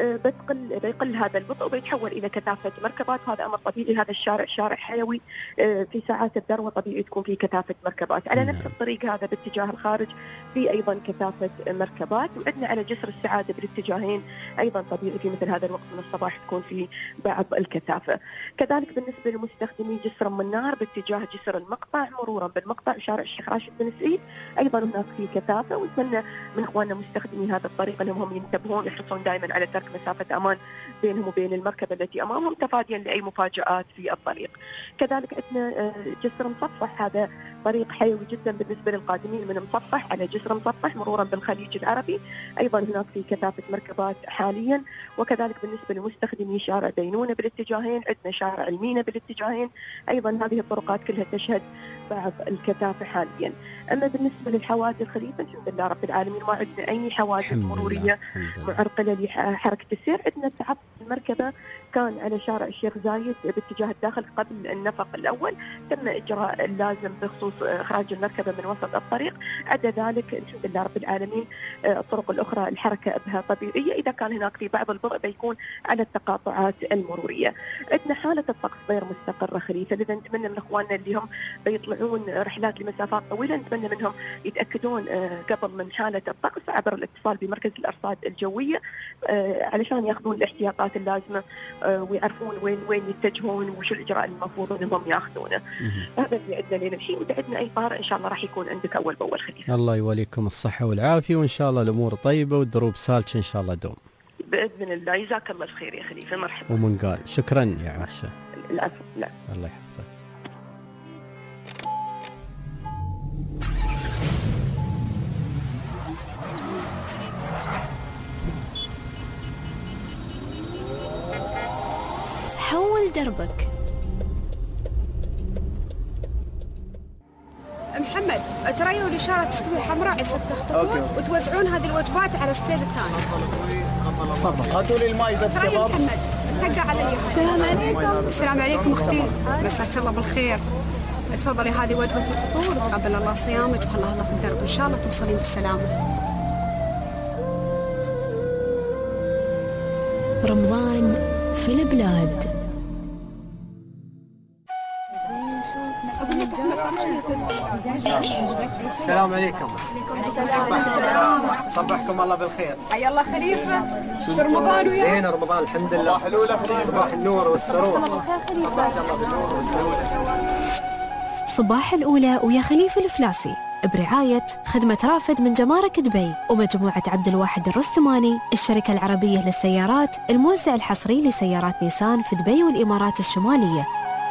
بتقل بيقل هذا البطء وبيتحول الى كثافه مركبات. هذا امر طبيعي. هذا الشارع شارع حيوي، في ساعات الذروه طبيعي تكون فيه كثافه مركبات. على نفس الطريق هذا باتجاه الخارج في ايضا كثافه مركبات. وعندنا على جسر السعاده بالاتجاهين ايضا طبيعي في مثل هذا الوقت من الصباح تكون فيه بعض الكثافه. كذلك بالنسبه لمستخدمي جسر ام النار باتجاه جسر المقطع مرورا بالمقطع شارع الشيخ راشد بن سعيد ايضا هناك في كثافه. ونتمنى من اخواننا مستخدمي هذا الطريق انهم هم ينتبهون، يحرصون دائما على ترك مسافة أمان بينهم وبين المركبة التي أمامهم تفاديا لأي مفاجآت في الطريق. كذلك عندنا جسر مصفح، هذا طريق حيوي جدا بالنسبة للقادمين من مصفح على جسر مصفح مرورا بالخليج العربي، أيضا هناك في كثافة مركبات حاليا. وكذلك بالنسبة لمستخدمي شارع دينونة بالاتجاهين عندنا شارع المينا بالاتجاهين، أيضا هذه الطرقات كلها تشهد بعض الكثافة حاليا. أما بالنسبة للحوادث خليفة الحمد لله رب العالمين ما عندنا أي حوادث مرورية معرقلة لحركة السير. عندنا تعطل المركبة كان على شارع الشيخ زايد باتجاه الداخل قبل النفق الأول، تم إجراء اللازم بخصوص إخراج المركبة من وسط الطريق. عدا ذلك الحمد لله رب العالمين الطرق الأخرى الحركة بها طبيعية. إذا كان هناك في بعض البطء بيكون على التقاطعات المرورية. عندنا حالة الطقس غير مستقرة خليفة، لذا نتمنى من إخواننا اللي هم بيطلعون رحلات لمسافات طويلة نتمنى منهم يتأكدون قبل من حالة الطقس عبر الاتصال بمركز الأرصاد الجوية علشان ياخذون الاحتياطات اللازمة ويعرفون وين وين يتجهون وشو الإجراء المفروض أنهم ياخذونه. هذا اللي عندنا لنا الحين. وإذا عندنا أي طارئ إن شاء الله راح يكون عندك أول بأول خليفة. الله يوليكم الصحة والعافية، وإن شاء الله الأمور طيبة والدروب سالكة إن شاء الله دوم. بإذن الله. جزاك الله الخير يا خليفة. مرحبا. ومن قال شكرا يا عاشة. العفو. لا. الله يحفظك. حول دربك. محمد ترى يا الإشارة تستوي حمراء يسب تخطفون وتوزعون هذه الوجبات على الستيل الثاني. تفضل. هاتوا لي الماي بس ترى يا شباب. محمد تقع على اليمين. السلام عليكم. السلام عليكم اختي، مساك الله بالخير. تفضلي هذه وجبة الفطور وتقبل الله صيامك وخلى الله في الدرب إن شاء الله توصلين بالسلامة. رمضان في البلاد. السلام عليكم. صبحكم الله بالخير. حيا الله خليفة. شو رمضان وياك؟ زين رمضان الحمد لله. صباح الأولى صباح النور والسرور. صباح الله بالنور والسرور. صباح الأولى ويا خليفة الفلاسي برعاية خدمة رافد من جمارك دبي ومجموعة عبد الواحد الرستماني، الشركة العربية للسيارات، الموزع الحصري لسيارات نيسان في دبي والإمارات الشمالية.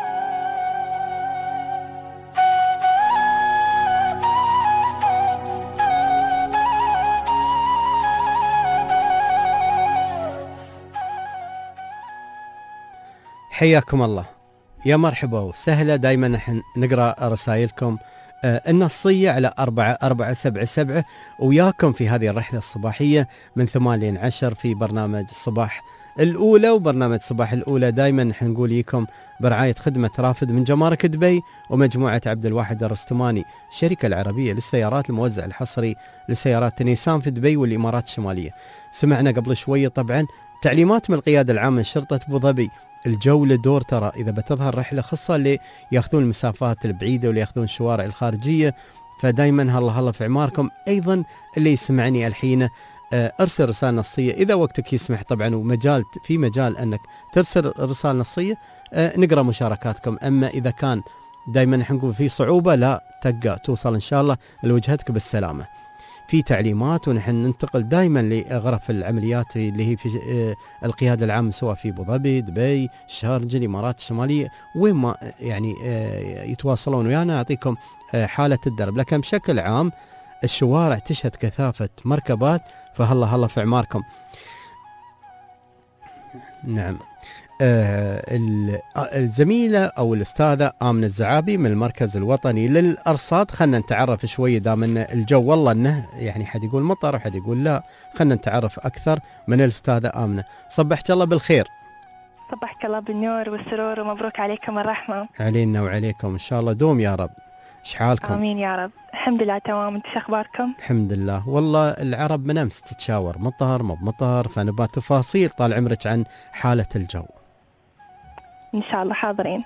حياكم الله، يا مرحبا وسهلا. دائما نحن نقرأ رسائلكم النصية على أربعة أربعة سبعة سبعة وياكم في هذه الرحلة الصباحية من ثمانية عشر في برنامج صباح الأولى. وبرنامج صباح الأولى دائما نحن نقول لكم برعاية خدمة رافد من جمارك دبي ومجموعة عبد الواحد الرستماني، الشركة العربية للسيارات، الموزع الحصري لسيارات نيسان في دبي والإمارات الشمالية. سمعنا قبل شوية طبعا تعليمات من القيادة العامة لشرطة أبو ظبي، الجولة دور ترى إذا بتظهر رحلة خاصة اللي ياخذون المسافات البعيدة واللي ياخذون الشوارع الخارجية، فدايما هلا هلا في عماركم. أيضا اللي يسمعني الحين ارسل رسالة نصية إذا وقتك يسمح طبعا، ومجال في مجال أنك ترسل رسالة نصية نقرأ مشاركاتكم. أما إذا كان دائما نحن نقول في صعوبة لا تلقى توصل إن شاء الله لوجهتك بالسلامة. في تعليمات ونحن ننتقل دائما لغرف العمليات اللي هي في القيادة العامة سواء في أبو ظبي، دبي، شارجة، الإمارات الشمالية، وين ما يعني يتواصلون ويانا أعطيكم حالة الدرب. لكن بشكل عام الشوارع تشهد كثافة مركبات، فهلا هلا في عماركم. نعم. آه الزميلة أو الأستاذة آمنة الزعابي من المركز الوطني للأرصاد، خلنا نتعرف شوية دام أن الجو والله أنه يعني حد يقول مطر وحد يقول لا، خلنا نتعرف أكثر من الأستاذة آمنة. صبحك الله بالخير. صبحك الله بالنور والسرور ومبروك عليكم الرحمة. علينا وعليكم إن شاء الله دوم يا رب. إيش حالكم؟ آمين يا رب. الحمد لله تمام، انت شو اخباركم؟ الحمد لله. والله العرب من امس تتشاور مطر ما بمطر، فنبغى تفاصيل طال عمرك عن حالة الجو. ان شاء الله حاضرين.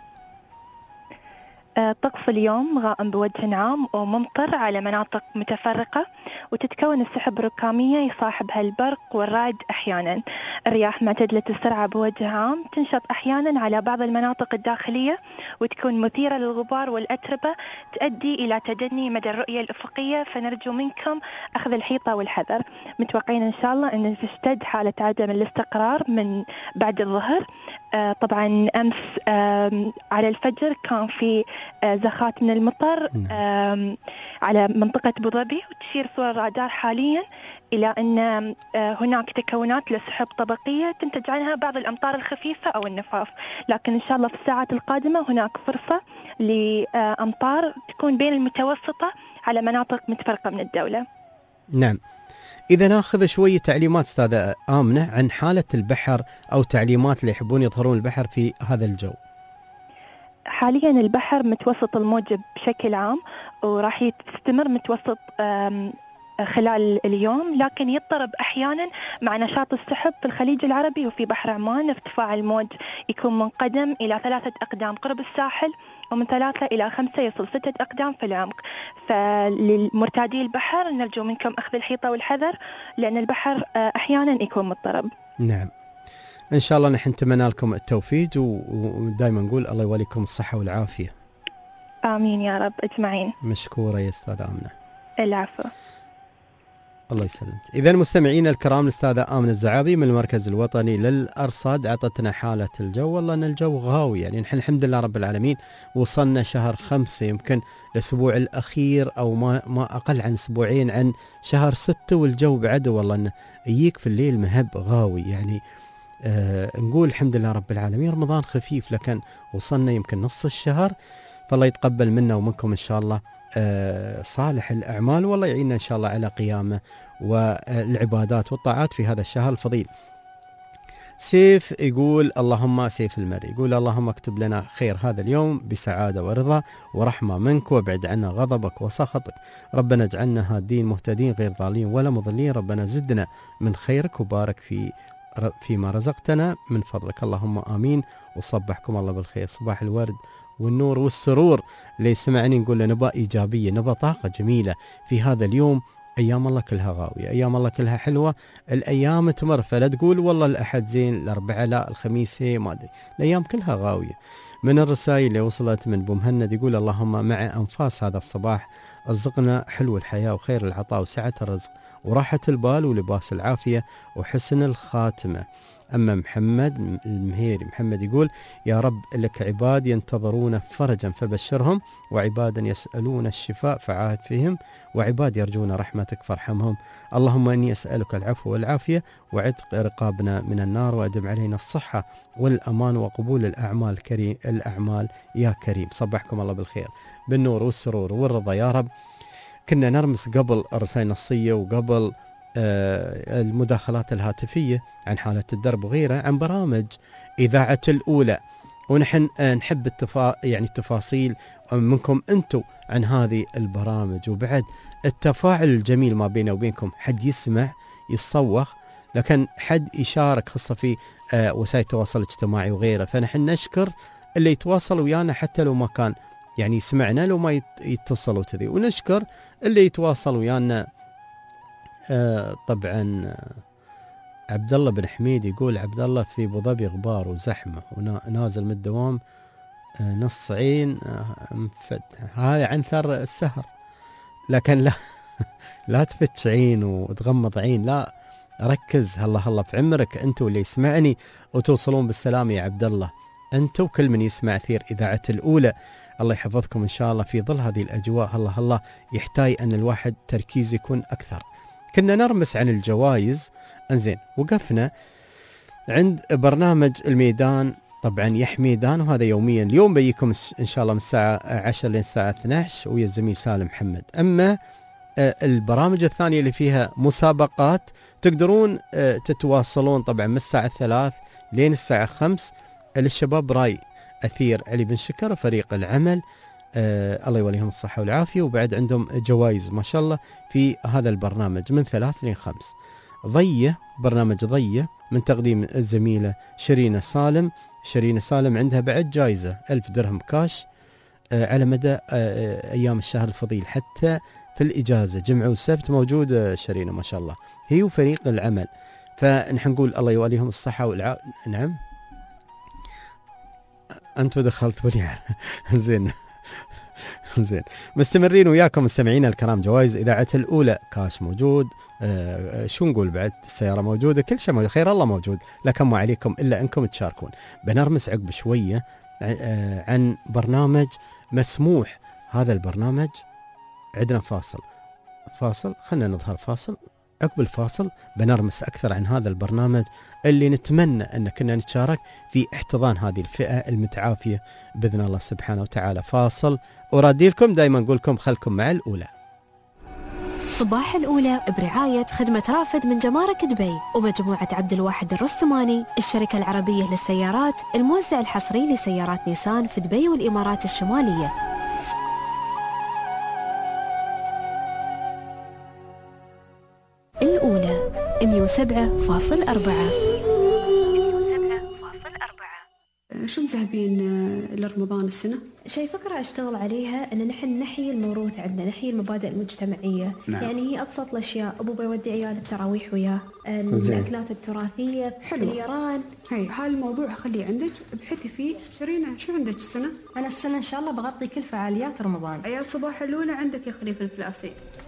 طقس اليوم غائم بوجه عام وممطر على مناطق متفرقة، وتتكون السحب الركامية يصاحبها البرق والرعد أحيانا. الرياح معتدلة السرعة بوجه عام تنشط أحيانا على بعض المناطق الداخلية وتكون مثيرة للغبار والأتربة تؤدي إلى تدني مدى الرؤية الأفقية، فنرجو منكم أخذ الحيطة والحذر. متوقعين إن شاء الله أن تشتد حالة عدم الاستقرار من بعد الظهر. طبعا أمس على الفجر كان في زخات من المطر على منطقة أبو ظبي، وتشير صور الرادار حاليا إلى أن هناك تكونات لسحب طبقية تنتج عنها بعض الأمطار الخفيفة أو النفاف، لكن إن شاء الله في الساعات القادمة هناك فرصة لأمطار تكون بين المتوسطة على مناطق متفرقة من الدولة. نعم. إذا ناخذ شوية تعليمات أستاذة آمنة عن حالة البحر أو تعليمات اللي يحبون يظهرون البحر في هذا الجو. حاليا البحر متوسط الموج بشكل عام، وراح تستمر متوسط خلال اليوم، لكن يضطرب أحيانا مع نشاط السحب في الخليج العربي وفي بحر عمان. ارتفاع الموج يكون منقدم إلى ثلاثة أقدام قرب الساحل، ومن ثلاثة إلى خمسة يصل ستة أقدام في العمق. فللمرتادي البحر نرجو منكم أخذ الحيطة والحذر، لأن البحر أحيانا يكون مضطرب. نعم إن شاء الله نحن نتمنى لكم التوفيق، ودائما نقول الله يوليكم الصحة والعافية. آمين يا رب أجمعين. مشكورة يا أستاذة آمنة. العفو. الله يسلمك. إذا مستمعينا الكرام الأستاذة آمنة الزعابي من المركز الوطني للأرصاد أعطتنا حالة الجو. والله أن الجو غاوي، يعني نحن الحمد لله رب العالمين وصلنا شهر خمسة، يمكن الأسبوع الأخير أو ما ما أقل عن أسبوعين عن شهر ستة، والجو بعده والله أنه يجيك في الليل مهب غاوي. يعني آه نقول الحمد لله رب العالمين رمضان خفيف، لكن وصلنا يمكن نص الشهر، فالله يتقبل منا ومنكم إن شاء الله آه صالح الأعمال، والله يعيننا إن شاء الله على قيامه والعبادات والطاعات في هذا الشهر الفضيل. سيف يقول اللهم سيف المري يقول اللهم اكتب لنا خير هذا اليوم بسعادة ورضا ورحمة منك، وابعد عنا غضبك وسخطك. ربنا اجعلنا هادين مهتدين غير ضالين ولا مضلين. ربنا زدنا من خيرك وبارك في فيما رزقتنا من فضلك. اللهم آمين. وصبحكم الله بالخير. صباح الورد والنور والسرور. اللي يسمعني نقول له نبى إيجابية، نبى طاقة جميلة في هذا اليوم. أيام الله كلها غاوية، أيام الله كلها حلوة، الأيام تمر، فلا تقول والله الأحد زين، الأربعاء لا، الخميس هي ما أدري، الأيام كلها غاوية. من الرسائل اللي وصلت من أبو مهند يقول اللهم مع أنفاس هذا الصباح ارزقنا حلو الحياة وخير العطاء وسعة الرزق وراحة البال ولباس العافية وحسن الخاتمة. أما محمد المهيري محمد يقول يا رب لك عباد ينتظرون فرجا فبشرهم، وعبادا يسألون الشفاء فعافهم، وعباد يرجون رحمتك فارحمهم. اللهم إني أسألك العفو والعافية وعتق رقابنا من النار، وأدم علينا الصحة والأمان وقبول الأعمال كريم الأعمال يا كريم. صبحكم الله بالخير بالنور والسرور والرضا يا رب. كنا نرمس قبل الرسائل النصية وقبل المداخلات الهاتفية عن حالة الدرب وغيرها عن برامج إذاعة الأولى، ونحن نحب التفا... يعني التفاصيل منكم أنتم عن هذه البرامج، وبعد التفاعل الجميل ما بينه وبينكم، حد يسمع يتصوخ لكن حد يشارك خاصة في وسائل التواصل الاجتماعي وغيره. فنحن نشكر اللي يتواصل ويانا حتى لو ما كان يعني يسمعنا، لو ما يتصلوا كذي، ونشكر اللي يتواصل ويانا. آه طبعا عبد الله بن حميد يقول عبد الله في ابو ظبي غبار وزحمه ونازل من الدوام آه نص عين آه مفتح، هذا عنثر السهر، لكن لا لا تفتش عين وتغمض عين، لا ركز. هلا هلا في عمرك انتوا اللي يسمعني وتوصلون بالسلامه يا عبد الله، انتوا كل من يسمع اثير اذاعه الاولى. الله يحفظكم ان شاء الله في ظل هذه الاجواء. هلا هلا يحتاج ان الواحد تركيز يكون اكثر. كنا نرمس عن الجوائز، انزين وقفنا عند برنامج الميدان، طبعا يا ميدان، وهذا يوميا. اليوم بيكم ان شاء الله من الساعه عشرة لين الساعه اثني عشر ويا الزميل سالم محمد. اما البرامج الثانيه اللي فيها مسابقات تقدرون تتواصلون طبعا من الساعه ثلاث لين الساعه خمس. للشباب راي اثير علي بن شكر وفريق العمل آه الله يوليهم الصحة والعافية، وبعد عندهم جوائز ما شاء الله في هذا البرنامج من ثلاث لين خمس. ضية، برنامج ضية من تقديم الزميلة شيرين سالم. شيرين سالم عندها بعد جائزة ألف درهم كاش آه على مدى آه أيام الشهر الفضيل، حتى في الإجازة جمعة والسبت موجودة شيرين ما شاء الله، هي وفريق العمل. فنحن نقول الله يوليهم الصحة والعافية. نعم أنتوا دخلتوا لي زين زين. مستمرين وياكم مستمعينا الكرام، جوائز إذاعة الأولى، كاش موجود، آه شو نقول بعد، السيارة موجودة، كل شيء موجود، خير الله موجود، لكن ما عليكم إلا أنكم تشاركون. بنرمس عقب شوية آه عن برنامج مسموح. هذا البرنامج عندنا فاصل فاصل خلنا نظهر فاصل. عقب الفاصل بنرمس أكثر عن هذا البرنامج اللي نتمنى أن كنا نتشارك في احتضان هذه الفئة المتعافية بإذن الله سبحانه وتعالى. فاصل ورادي لكم دائما نقول لكم خلكم مع الأولى. صباح الأولى برعاية خدمة رافد من جمارك دبي ومجموعة عبد الواحد الرستماني، الشركة العربية للسيارات، الموزع الحصري لسيارات نيسان في دبي والإمارات الشمالية. الأولى مئة وسبعة فاصل أربعة. شو مذهبين لرمضان السنة؟ شي فكرة أشتغل عليها أن نحن نحيي الموروث عندنا، نحيي المبادئ المجتمعية. نعم. يعني هي أبسط الأشياء، أبو بيودي عيال التراويح وياه، الأكلات التراثية، اليران. هاي هالموضوع خليه عندك ابحثي فيه. شيرين شو عندك السنة؟ أنا السنة إن شاء الله بغطي كل فعاليات رمضان. عيال صباح الأولى عندك يا خليفة الفلاسي.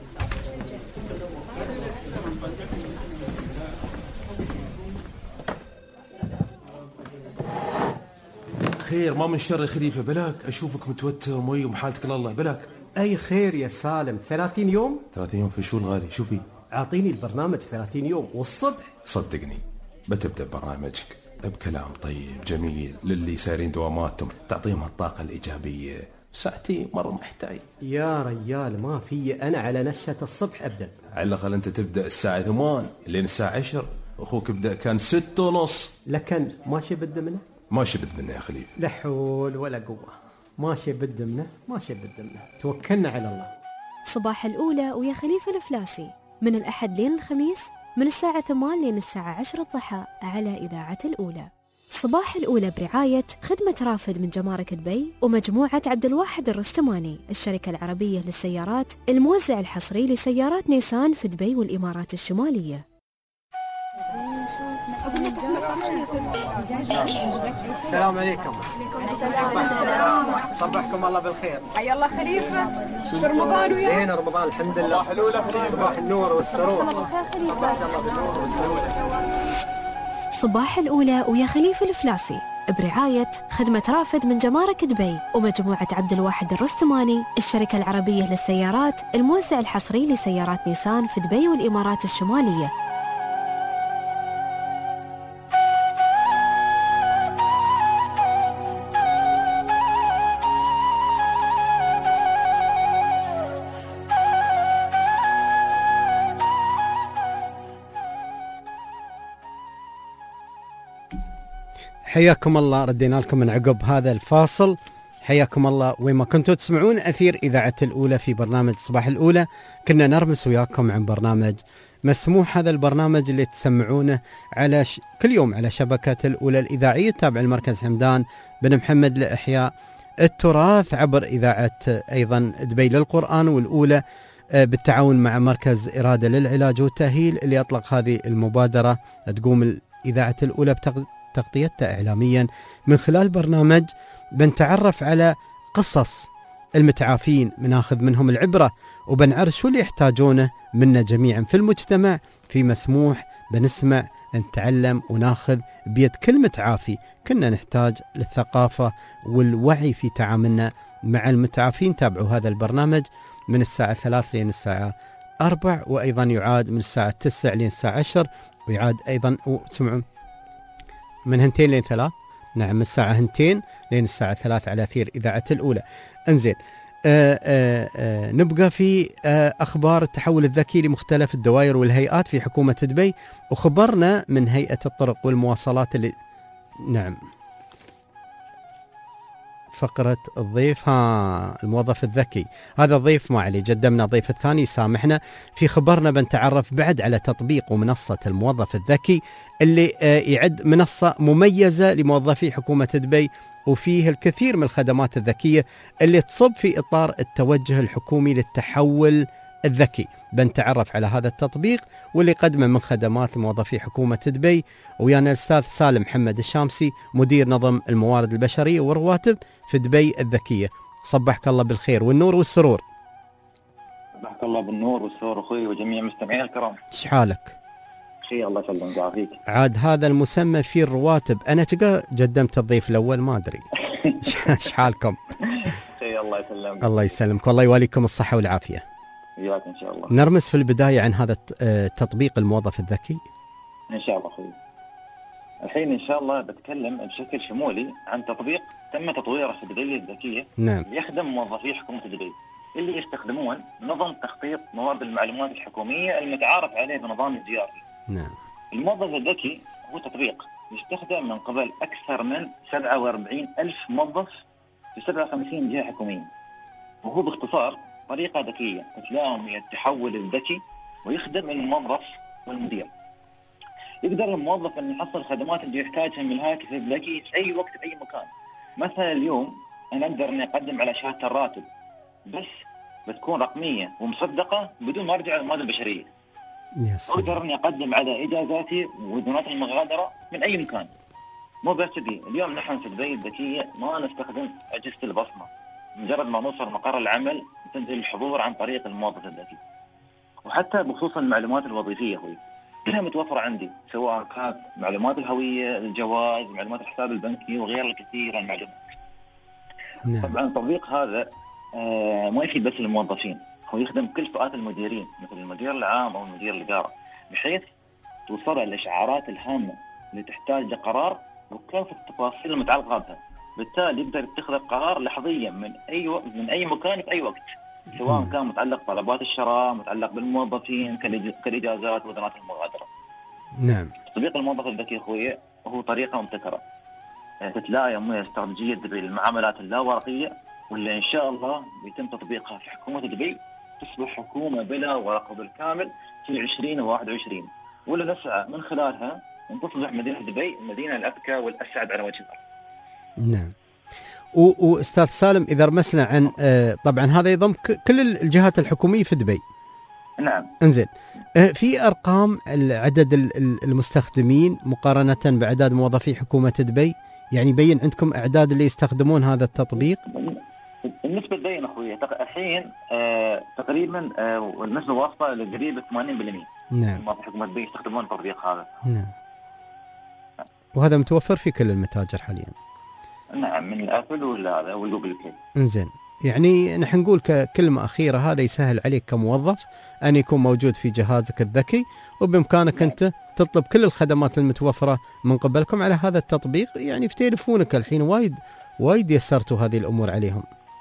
خير ما من شر خليفة، بلاك أشوفك متوتر ومي ومحالتك لله، بلاك. أي خير يا سالم، ثلاثين يوم؟ ثلاثين يوم في شو الغالي؟ شو في؟ أعطيني البرنامج ثلاثين يوم والصبح. صدقني بتبدأ برنامجك بكلام طيب جميل للي سارين دواماتهم، تعطيهم الطاقة الإيجابية، ساعتين مرة محتاج. يا ريال ما في، أنا على نشة الصبح أبدأ. على الأقل أنت تبدأ الساعة ثمان لين الساعة عشر، أخوك بدأ كان ستة ونص. لكن ماشي بد منه؟ ماشي بد منه يا خليفة. لا حول ولا قوة، ماشي بد منه ماشي بد منه، توكلنا على الله. صباح الأولى ويا خليفة الفلاسي من الأحد لين الخميس من الساعة ثمان لين الساعة عشر الضحى على إذاعة الأولى. صباح الأولى برعاية خدمة رافد من جمارك دبي ومجموعة عبد الواحد الرستماني، الشركة العربية للسيارات، الموزع الحصري لسيارات نيسان في دبي والإمارات الشمالية. السلام عليكم. صبحكم الله بالخير. حيا الله خليفة، شو رمضان وياك؟ زين رمضان الحمد لله. صباح الأولى صباح النور والسرور. صباح الله بالنور والسرور. صباح الأولى ويا خليفة الفلاسي برعاية خدمة رافد من جمارك دبي ومجموعة عبد الواحد الرستماني، الشركة العربية للسيارات، الموزع الحصري لسيارات نيسان في دبي والإمارات الشمالية. حياكم الله، ردينا لكم من عقب هذا الفاصل. حياكم الله وين ما كنتوا تسمعون أثير إذاعة الأولى في برنامج صباح الأولى. كنا نرمس وياكم عن برنامج مسموح، هذا البرنامج اللي تسمعونه على ش... كل يوم على شبكة الأولى الإذاعية تابع المركز حمدان بن محمد لإحياء التراث عبر إذاعة أيضا دبي للقرآن، والأولى بالتعاون مع مركز إرادة للعلاج والتأهيل اللي أطلق هذه المبادرة. تقوم إذاعة الأولى بتغطيتها إعلاميا من خلال برنامج بنتعرف على قصص المتعافين، بناخذ منهم العبرة وبنعرف شو اللي يحتاجونه منا جميعا في المجتمع. في مسموح بنسمع، نتعلم وناخذ بيد كل متعافي. كنا نحتاج للثقافة والوعي في تعاملنا مع المتعافين. تابعوا هذا البرنامج من الساعة ثلاث لين الساعة أربع، وأيضا يعاد من الساعة تسع لين الساعة عشر، ويعاد أيضا وتسمعون من هنتين لين ثلاث. نعم، من الساعة هنتين لين الساعة ثلاث على أثير إذاعة الأولى. انزين، آآ آآ نبقى في أخبار التحول الذكي لمختلف الدوائر والهيئات في حكومة دبي، وخبرنا من هيئة الطرق والمواصلات اللي نعم فقرة الضيف. ها الموظف الذكي هذا الضيف ما عليه، قدمنا الضيف الثاني سامحنا. في خبرنا بنتعرف بعد على تطبيق ومنصة الموظف الذكي اللي يعد منصة مميزة لموظفي حكومة دبي، وفيه الكثير من الخدمات الذكية اللي تصب في إطار التوجه الحكومي للتحول الذكي. بنتعرف على هذا التطبيق واللي قدمه من خدمات موظفي حكومة دبي. ويانا الأستاذ سالم محمد الشامسي، مدير نظم الموارد البشرية والرواتب في دبي الذكية. صبحك الله بالخير والنور والسرور. صبحك الله بالنور والسرور أخوي وجميع مستمعين الكرام. ايش حالك؟ خير الله يسلمك ويعافيك. عاد هذا المسمى فيه الرواتب، أنا تلقى قدمت الضيف الأول ما أدري. ايش حالكم؟ خير الله يسلمك. الله يسلمك والله يواليكم الصحة والعافية. وياك إن شاء الله. نرمس في البداية عن هذا تطبيق الموظف الذكي. إن شاء الله أخوي. الحين إن شاء الله بتكلم بشكل شمولي عن تطبيق تم تطويره في دبي الذكية. نعم. يخدم موظفي حكومة دبي اللي يستخدمون نظم تخطيط موارد المعلومات الحكومية المتعارف عليه بنظام الجي ار. نعم. الموظف الذكي هو تطبيق يستخدم من قبل أكثر من سبعة وأربعين ألف موظف في سبعة وخمسين جهة حكومية، وهو باختصار طريقة ذكية تلائم التحول الذكي ويخدم الموظف والمدير. يقدر الموظف أن يحصل الخدمات اللي يحتاجها من الهاتف الذكي في أي وقت في أي مكان. مثلا اليوم أنا أقدر أن أقدم على شهادة الراتب، بس بتكون رقمية ومصدقة بدون ما أرجع للموارد البشرية. أقدر أني أقدم على إجازاتي وإذونات المغادرة من أي مكان. مو بس كذي، اليوم نحن في دبي الذكية ما نستخدم أجهزة البصمة، مجرد ما نوصل مقر العمل تنزل الحضور عن طريق الموظف الذكي. وحتى بخصوص المعلومات الوظيفية هوي كلها متوفرة عندي، سواء كانت معلومات الهوية، الجواز، معلومات الحساب البنكي وغيرها الكثير من المعلومات. نعم. طبعا التطبيق هذا آه ما يفيد بس الموظفين، هو يخدم كل فئات المديرين مثل المدير العام أو المدير الإدارة، بحيث توصل الإشعارات الهامة اللي تحتاج لقرار وكافة التفاصيل المتعلقة بها. بالتالي يقدر يتخذ القرار لحظيا من أي وقت من أي مكان في أي وقت، سواء م. كان متعلق طلبات الشراء، متعلق بالموظفين كالإجازات وإذونات المغادرة. نعم. تطبيق الموظف الذكي أخوي هو طريقة مبتكرة تتلائم مع استراتيجية دبي للمعاملات اللاورقية، واللي إن شاء الله بيتم تطبيقها في حكومة دبي تصبح حكومة بلا ورقة بالكامل في عشرين وواحد وعشرين، واللي نسعى من خلالها أن تصبح مدينة دبي المدينة الأذكى والأسعد على وجه الأرض. نعم. وأستاذ سالم إذا رمسنا عن آه طبعا هذا يضم كل الجهات الحكومية في دبي. نعم. انزين، آه في أرقام عدد المستخدمين مقارنة بأعداد موظفي حكومة دبي؟ يعني يبين عندكم أعداد اللي يستخدمون هذا التطبيق؟ النسبة تبين أخوي الحين آه تقريبا آه النسبة واصلة لقريب ثمانين بالمئة. نعم. موظفي حكومة دبي يستخدمون التطبيق هذا. نعم. وهذا متوفر في كل المتاجر حاليا. نعم، من الابل ولا والجوجل بلاي. انزين، يعني نحن نقول ككلمة أخيرة هذا يسهل عليك كموظف أن يكون موجود في جهازك الذكي، وبإمكانك نعم. أنت تطلب كل الخدمات المتوفرة من قبلكم على هذا التطبيق، يعني في تليفونك الحين وايد وايد يسرتوا هذه الأمور عليهم.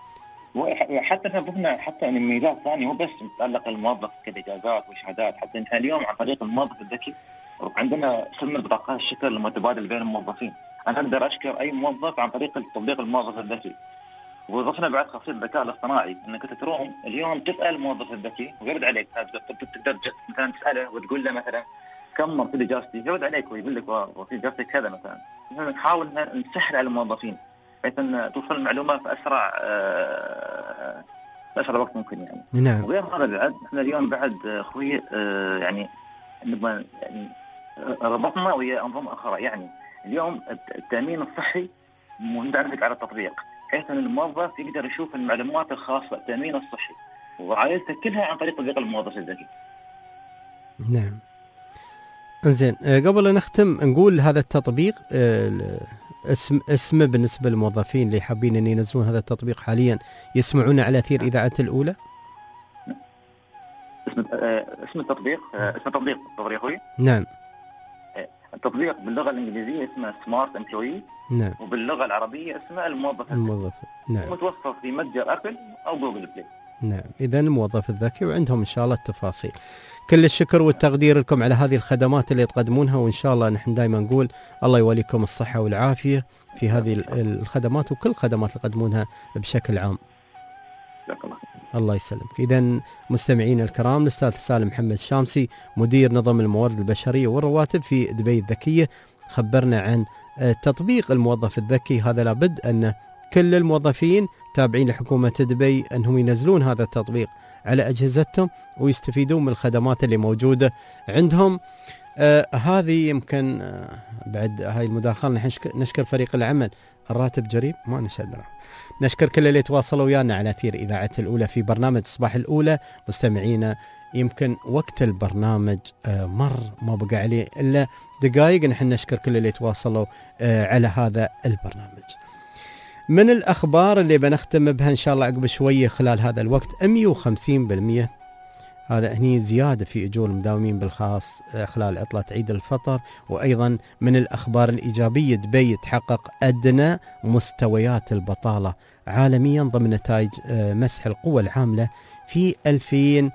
وحتى احنا ضفنا حتى من ميزات ثانية، مو بس متعلق الموظف كإجازات وشهادات، حتى احنا اليوم عن طريق الموظف الذكي عندنا خدمة بطاقات الشكر المتبادل بين الموظفين. انا اقدر اشكر اي موظف عن طريق تطبيق الموظف الذكي. وضفنا بعد خاصيه الذكاء الاصطناعي، انك انت تروم اليوم تسال الموظف الذكي ويرد عليك. تقدر مثلا تساله وتقول له مثلا كم رصيد اجازتي، يرد عليك ويقول لك رصيد اجازتك كذا مثلا. نحاول نسهل على الموظفين بحيث ان توصل المعلومه في اسرع آه في اسرع وقت ممكن يعني. نعم. وغير هذا بعد احنا اليوم بعد اخوي آه يعني نبغى يعني ربطنا ويا انظمه اخرى. يعني اليوم التامين الصحي مندرج على التطبيق، بحيث ان الموظف يقدر يشوف المعلومات الخاصه بالتامين الصحي وعائلته كلها عن طريق تطبيق الموظف الذكي. نعم. زين، قبل أن نختم نقول هذا التطبيق اسم اسمه بالنسبه للموظفين اللي حابين ان ينزلون هذا التطبيق حاليا يسمعون على اثير اذاعه الاولى. اسم اسم التطبيق اسم التطبيق يا اخوي. نعم. التطبيق باللغه الانجليزيه اسمه سمارت امبلوي. نعم. وباللغه العربيه اسمه الموظف الموظف. نعم. متوفر في متجر ابل او جوجل بلاي. نعم، اذا الموظف الذكي وعندهم ان شاء الله التفاصيل. كل الشكر والتقدير لكم على هذه الخدمات اللي تقدمونها، وان شاء الله نحن دائما نقول الله يوليكم الصحه والعافيه في هذه الخدمات وكل الخدمات اللي تقدمونها بشكل عام. الله. الله يسلمك. اذا مستمعينا الكرام، الاستاذ سالم محمد الشامسي مدير نظم الموارد البشريه والرواتب في دبي الذكيه خبرنا عن تطبيق الموظف الذكي. هذا لابد ان كل الموظفين تابعين لحكومه دبي انهم ينزلون هذا التطبيق على اجهزتهم ويستفيدون من الخدمات اللي موجوده عندهم. آه هذه يمكن آه بعد هاي المداخله نحن نشكر فريق العمل. الراتب جريب ما نشدره. نشكر كل اللي تواصلوا ويانا على اثير اذاعه الاولى في برنامج صباح الاولى. مستمعينا يمكن وقت البرنامج آه مر ما بقى عليه الا دقائق. نحن نشكر كل اللي تواصلوا آه على هذا البرنامج. من الأخبار اللي بنختم بها إن شاء الله عقب شوية خلال هذا الوقت، مئة وخمسين بالمئة هذا هني زيادة في أجور المداومين بالخاص خلال عطلة عيد الفطر. وأيضا من الأخبار الإيجابية دبي تحقق أدنى مستويات البطالة عالميا ضمن نتائج مسح القوى العاملة في ألفين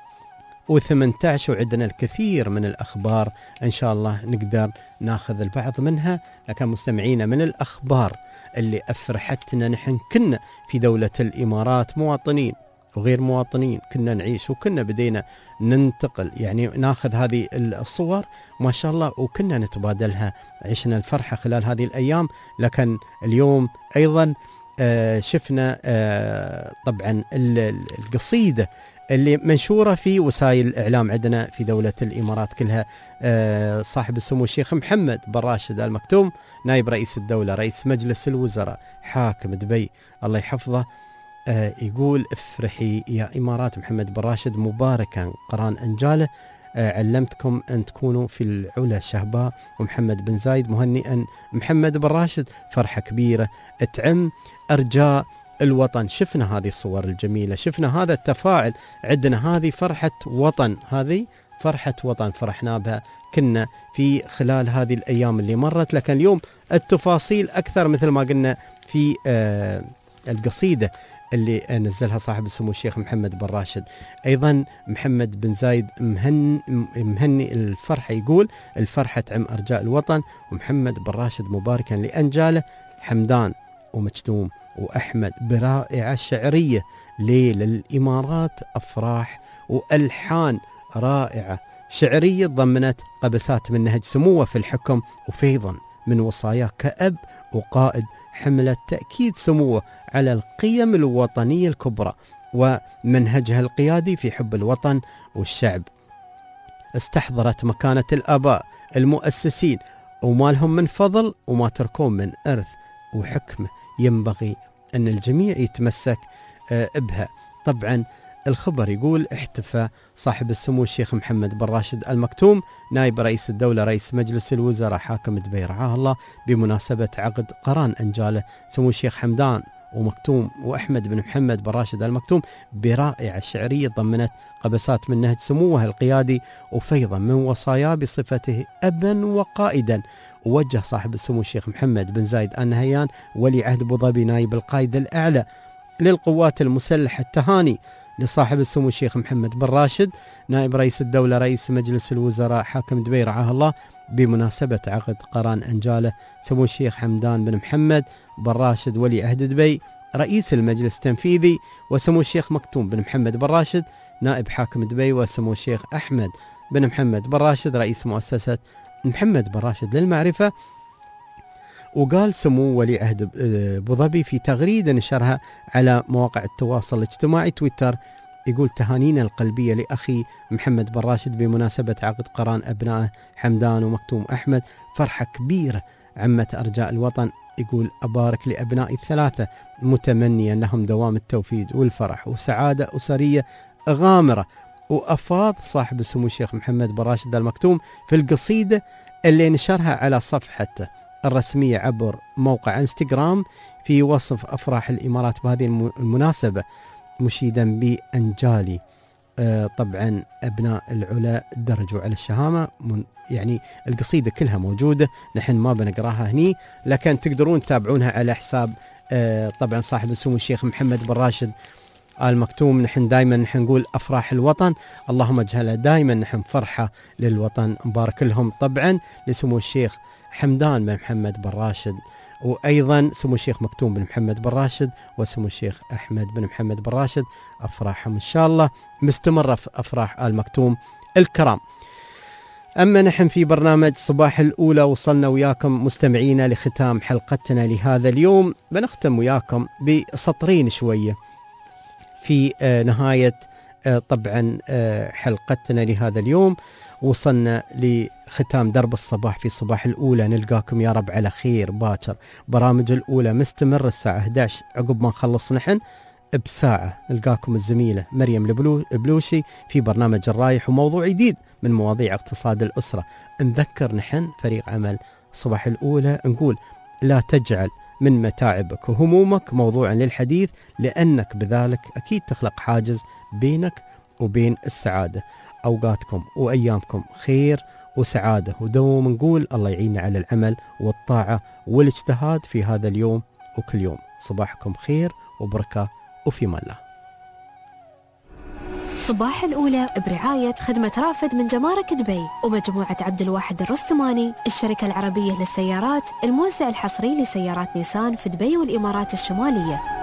وثمانية عشر. وعندنا الكثير من الأخبار إن شاء الله نقدر ناخذ البعض منها. لكن مستمعينا من الأخبار اللي أفرحتنا، نحن كنا في دولة الإمارات مواطنين وغير مواطنين كنا نعيش وكنا بدينا ننتقل، يعني ناخذ هذه الصور ما شاء الله وكنا نتبادلها. عشنا الفرحة خلال هذه الأيام. لكن اليوم أيضا آه شفنا آه طبعا القصيدة اللي منشورة في وسائل الإعلام عندنا في دولة الإمارات كلها. آه صاحب السمو الشيخ محمد بن راشد آل مكتوم نائب رئيس الدولة رئيس مجلس الوزراء حاكم دبي الله يحفظه آه يقول افرحي يا إمارات محمد بن راشد مباركا قران أنجاله. آه علمتكم أن تكونوا في العلا شهباء. ومحمد بن زايد مهنئا محمد بن راشد فرحة كبيرة تعم أرجاء الوطن. شفنا هذه الصور الجميلة، شفنا هذا التفاعل. عندنا هذه فرحة وطن، هذه فرحة وطن فرحنا بها كنا في خلال هذه الأيام اللي مرت. لكن اليوم التفاصيل أكثر مثل ما قلنا في آه القصيدة اللي نزلها صاحب السمو الشيخ محمد بن راشد. أيضا محمد بن زايد مهن مهني الفرحة، يقول الفرحة تعم أرجاء الوطن. ومحمد بن راشد مباركا لأنجاله حمدان ومجدوم وأحمد برائعة شعرية ليل الإمارات أفراح وألحان رائعة شعرية ضمنت قبسات من نهج سموه في الحكم وفيضا من وصاياه كأب وقائد حملت تأكيد سموه على القيم الوطنية الكبرى ومنهجها القيادي في حب الوطن والشعب. استحضرت مكانة الآباء المؤسسين وما لهم من فضل وما تركون من إرث وحكمة ينبغي أن الجميع يتمسك بها. طبعا الخبر يقول احتفى صاحب السمو الشيخ محمد بن راشد آل مكتوم نائب رئيس الدولة رئيس مجلس الوزراء حاكم دبي رعاه الله بمناسبة عقد قران أنجاله سمو الشيخ حمدان ومكتوم وأحمد بن محمد بن راشد آل مكتوم برائعة شعرية ضمنت قبسات من نهج سموه القيادي وفيضا من وصاياه بصفته أبا وقائدا. ووجه صاحب السمو الشيخ محمد بن زايد آل نهيان ولي عهد أبو ظبي نائب القائد الأعلى للقوات المسلحة التهاني لصاحب السمو الشيخ محمد بن راشد نائب رئيس الدولة رئيس مجلس الوزراء حاكم دبي رعاه الله بمناسبة عقد قران أنجاله سمو الشيخ حمدان بن محمد بن راشد ولي عهد دبي رئيس المجلس التنفيذي، وسمو الشيخ مكتوم بن محمد بن راشد نائب حاكم دبي، وسمو الشيخ أحمد بن محمد بن راشد رئيس مؤسسة محمد بن راشد للمعرفة. وقال سمو ولي عهد أبو ظبي في تغريدة نشرها على مواقع التواصل الاجتماعي تويتر، يقول: تهانينا القلبية لأخي محمد بن راشد بمناسبة عقد قران أبنائه حمدان ومكتوم أحمد، فرحة كبيرة عمت أرجاء الوطن. يقول: أبارك لأبنائي الثلاثة متمنيا لهم دوام التوفيق والفرح وسعادة أسرية غامرة. وأفاض صاحب السمو الشيخ محمد بن راشد المكتوم في القصيدة اللي نشرها على صفحته الرسمية عبر موقع انستغرام في وصف أفراح الإمارات بهذه المناسبة، مشيدا بأنجالي. آه طبعا أبناء العلا درجوا على الشهامة، يعني القصيدة كلها موجودة، نحن ما بنقراها هني، لكن تقدرون تتابعونها على حساب آه طبعا صاحب السمو الشيخ محمد بن راشد آل مكتوم. نحن دائما نحن نقول أفراح الوطن اللهم اجعلها دائما نحن فرحة للوطن. مبارك لهم طبعا لسمو الشيخ حمدان بن محمد بن راشد، وأيضا سمو الشيخ مكتوم بن محمد بن راشد وسمو الشيخ أحمد بن محمد بن راشد، أفراحهم إن شاء الله مستمرة في أفراح آل مكتوم الكرام. أما نحن في برنامج صباح الأولى وصلنا وياكم مستمعينا لختام حلقتنا لهذا اليوم. بنختم وياكم بسطرين شوية في نهاية طبعا حلقتنا لهذا اليوم. وصلنا لختام درب الصباح في صباح الأولى، نلقاكم يا رب على خير باكر. برامج الأولى مستمر الساعة إحدى عشر، عقب ما نخلص نحن بساعة نلقاكم الزميلة مريم البلوشي في برنامج الرايح وموضوع جديد من مواضيع اقتصاد الأسرة. نذكر نحن فريق عمل صباح الأولى نقول: لا تجعل من متاعبك وهمومك موضوعا للحديث، لأنك بذلك أكيد تخلق حاجز بينك وبين السعادة. أوقاتكم وأيامكم خير وسعادة، ودوم نقول الله يعيننا على العمل والطاعة والاجتهاد في هذا اليوم وكل يوم. صباحكم خير وبركة وفي امان الله. صباح الأولى برعاية خدمة رافد من جمارك دبي ومجموعة عبد الواحد الرستماني، الشركة العربية للسيارات، الموزع الحصري لسيارات نيسان في دبي والإمارات الشمالية.